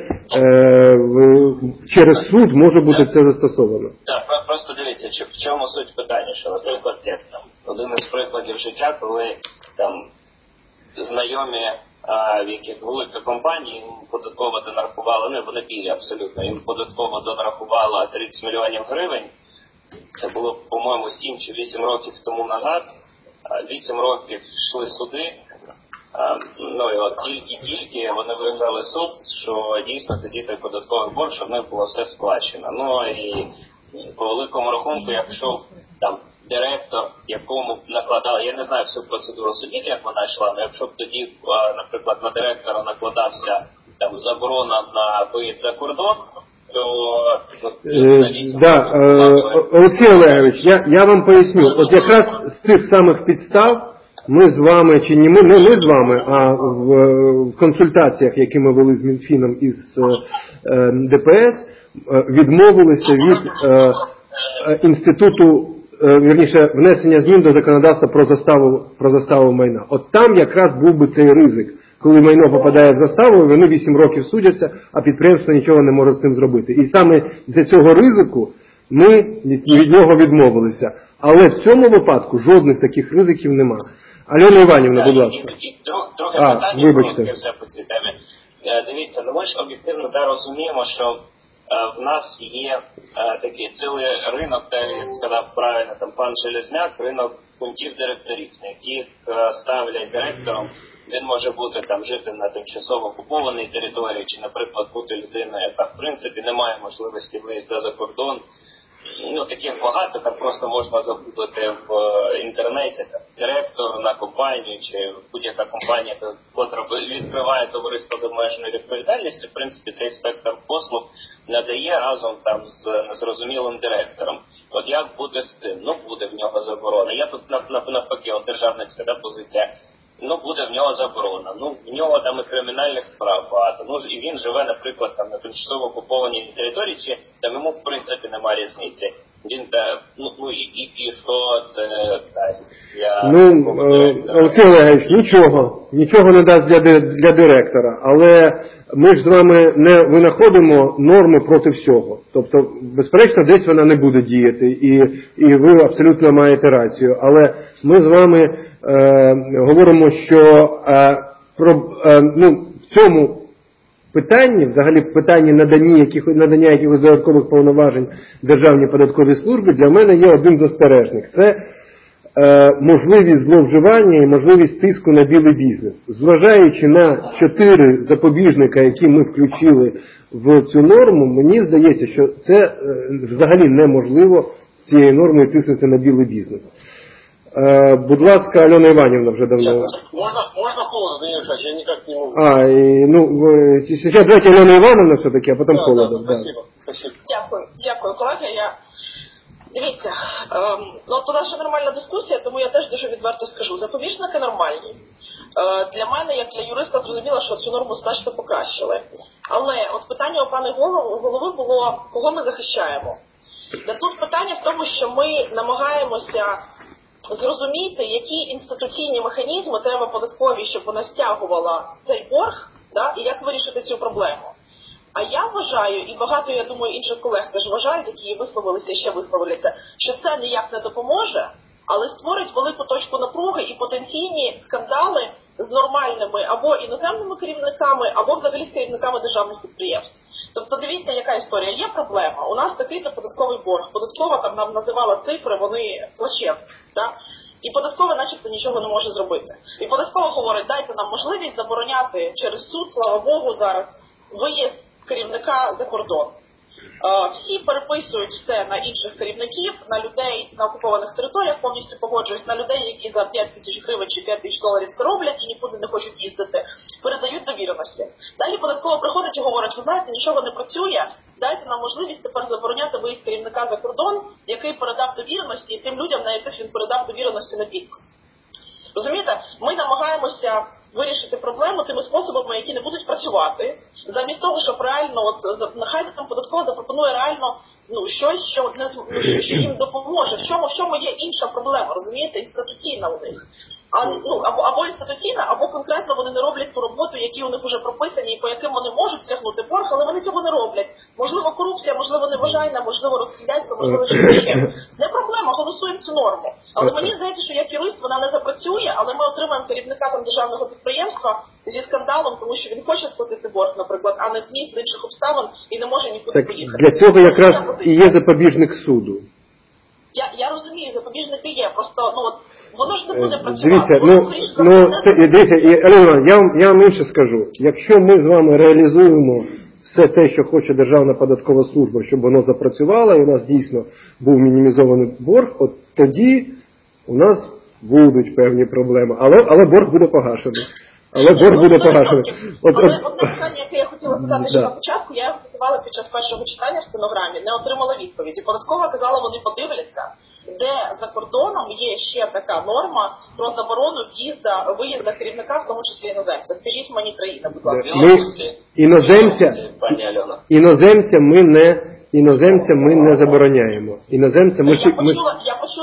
через суд може бути це застосовано. Так, просто дивіться, в чому суть питання, що, наприклад, один із прикладів життя, коли там знайомі, в яких велика компанія, їм податково донарахувала, вони білі абсолютно, їм податково донарахувала 30 мільйонів гривень. Це було, по-моєму, 7 чи 8 років тому назад. 8 років йшли суди. І от тільки вони виграли суд, що дійсно тоді той податковий борг, щоб в них було все сплачено. І по великому рахунку, якщо там директор, якому накладали, я не знаю всю процедуру судів, як вона йшла, але якщо б тоді, наприклад, на директора накладався там заборона на виїзд за кордон, то... Олексій Олегович, я вам поясню. От якраз з цих самих підстав ми з вами, чи не ми з вами, а в консультаціях, які ми вели з Мінфіном і з ДПС, відмовилися від інституту, внесення змін до законодавства про заставу майна. От там якраз був би цей ризик. Коли майно попадає в заставу, вони 8 років судяться, а підприємство нічого не може з цим зробити. І саме з цього ризику ми від нього відмовилися. Але в цьому випадку жодних таких ризиків нема. Альона Іванівна, будь ласка. Друге питання, вибачте. Все по цій темі. Дивіться, ми ж об'єктивно розуміємо, що в нас є такий цілий ринок, де, як сказав правильно там пан Железняк, ринок пунктів директорів, на яких ставлять директором. Він може бути там жити на тимчасово окупованій території, чи, наприклад, бути людиною, яка в принципі не має можливості виїзду за кордон. Таких багато, там просто можна загуглити в інтернеті, там, директор на компанію, чи будь-яка компанія, котра відкриває товариство з обмеженою відповідальністю, в принципі, цей спектр послуг надає разом там з незрозумілим директором. От як буде з цим? Буде в нього заборона. Я тут навпаки, державницька позиція. ну буде в нього заборона. Ну в нього там і кримінальних справ багато. Ну і він живе, наприклад, там на тимчасово окупованій території, чи там йому в принципі немає різниці. Він і що це дасть? Олексій Олегович, нічого не дасть для директора, але ми ж з вами не винаходимо норми проти всього. Тобто, безперечно, десь вона не буде діяти, і ви абсолютно маєте рацію. Але ми з вами говоримо, що в цьому питанні, взагалі в питанні надання якихось додаткових повноважень Державній податковій службі, для мене є один застережник. Це можливість зловживання і можливість тиску на білий бізнес. Зважаючи на 4 запобіжника, які ми включили в цю норму, мені здається, що це взагалі неможливо цією нормою тиснути на білий бізнес. Будь ласка, Альона Іванівна вже давно. Можно холодно, Данил Александрович, я никак не могу. Сейчас давайте Альона Івановна все-таки, а потім холодно. Спасибо. Дякую, колеги. Дивіться, то наша нормальна дискусія, тому я теж дуже відверто скажу. Запобіжники нормальні. Для мене, як для юриста, зрозуміло, що цю норму значно покращили. Але от питання у пана голови було, кого ми захищаємо. Тут питання в тому, що ми намагаємося зрозуміти, які інституційні механізми треба податкові, щоб вона стягувала цей борг, і як вирішити цю проблему. А я вважаю, і багато, я думаю, інших колег теж вважають, які висловилися і ще висловляться, що це ніяк не допоможе, але створить велику точку напруги і потенційні скандали з нормальними або іноземними керівниками, або взагалі з керівниками державних підприємств. Тобто дивіться, яка історія. Є проблема. У нас такий-то податковий борг. Податкова там нам називала цифри, вони плачевні. І податкова начебто нічого не може зробити. І податкова говорить, дайте нам можливість забороняти через суд, слава Богу, зараз виїзд керівника за кордон. Всі переписують все на інших керівників, на людей на окупованих територіях, повністю погоджуюсь, на людей, які за 5 тисяч гривень чи 5 тисяч доларів це роблять і нікуди не хочуть їздити, передають довіреності. Далі податкова приходить і говорить, ви знаєте, нічого не працює, дайте нам можливість тепер забороняти виїзд керівника за кордон, який передав довіреності тим людям, на яких він передав довіреності на підпис. Розумієте, ми намагаємося вирішити проблему тими способами, які не будуть працювати, замість того, щоб реально, нехай там податкова запропонує реально щось, що їм допоможе. В чому є інша проблема, розумієте, інституційна у них. Або інституційна, або конкретно вони не роблять ту роботу, які у них вже прописані, і по яким вони можуть стягнути борг, але вони цього не роблять. Можливо, корупція, можливо, неважайна, можливо, розхідяйство, можливо, щось ще. Не проблема, голосуємо цю норму. Але мені здається, що як юрист вона не запрацює, але ми отримаємо керівника там державного підприємства зі скандалом, тому що він хоче сплатити борг, наприклад, а не зміг з інших обставин і не може нікуди поїхати. Для цього якраз і є запобіжник суду. Я розумію, запобіжники є, просто воно ж не буде працювати. Дивіться, Альона, я вам інше скажу. Якщо ми з вами реалізуємо все те, що хоче Державна податкова служба, щоб воно запрацювало, і у нас дійсно був мінімізований борг, от тоді у нас будуть певні проблеми. Але борг буде погашений. Одне питання, яке я хотіла задати ще на початку, я його цитувала під час першого читання в стенограмі, не отримала відповіді. Податкова казала, вони подивляться, де за кордоном є ще така норма про заборону виїзду керівника, в тому числі іноземця. Скажіть мені країна, будь ласка. Іноземця ми не забороняємо. Я почула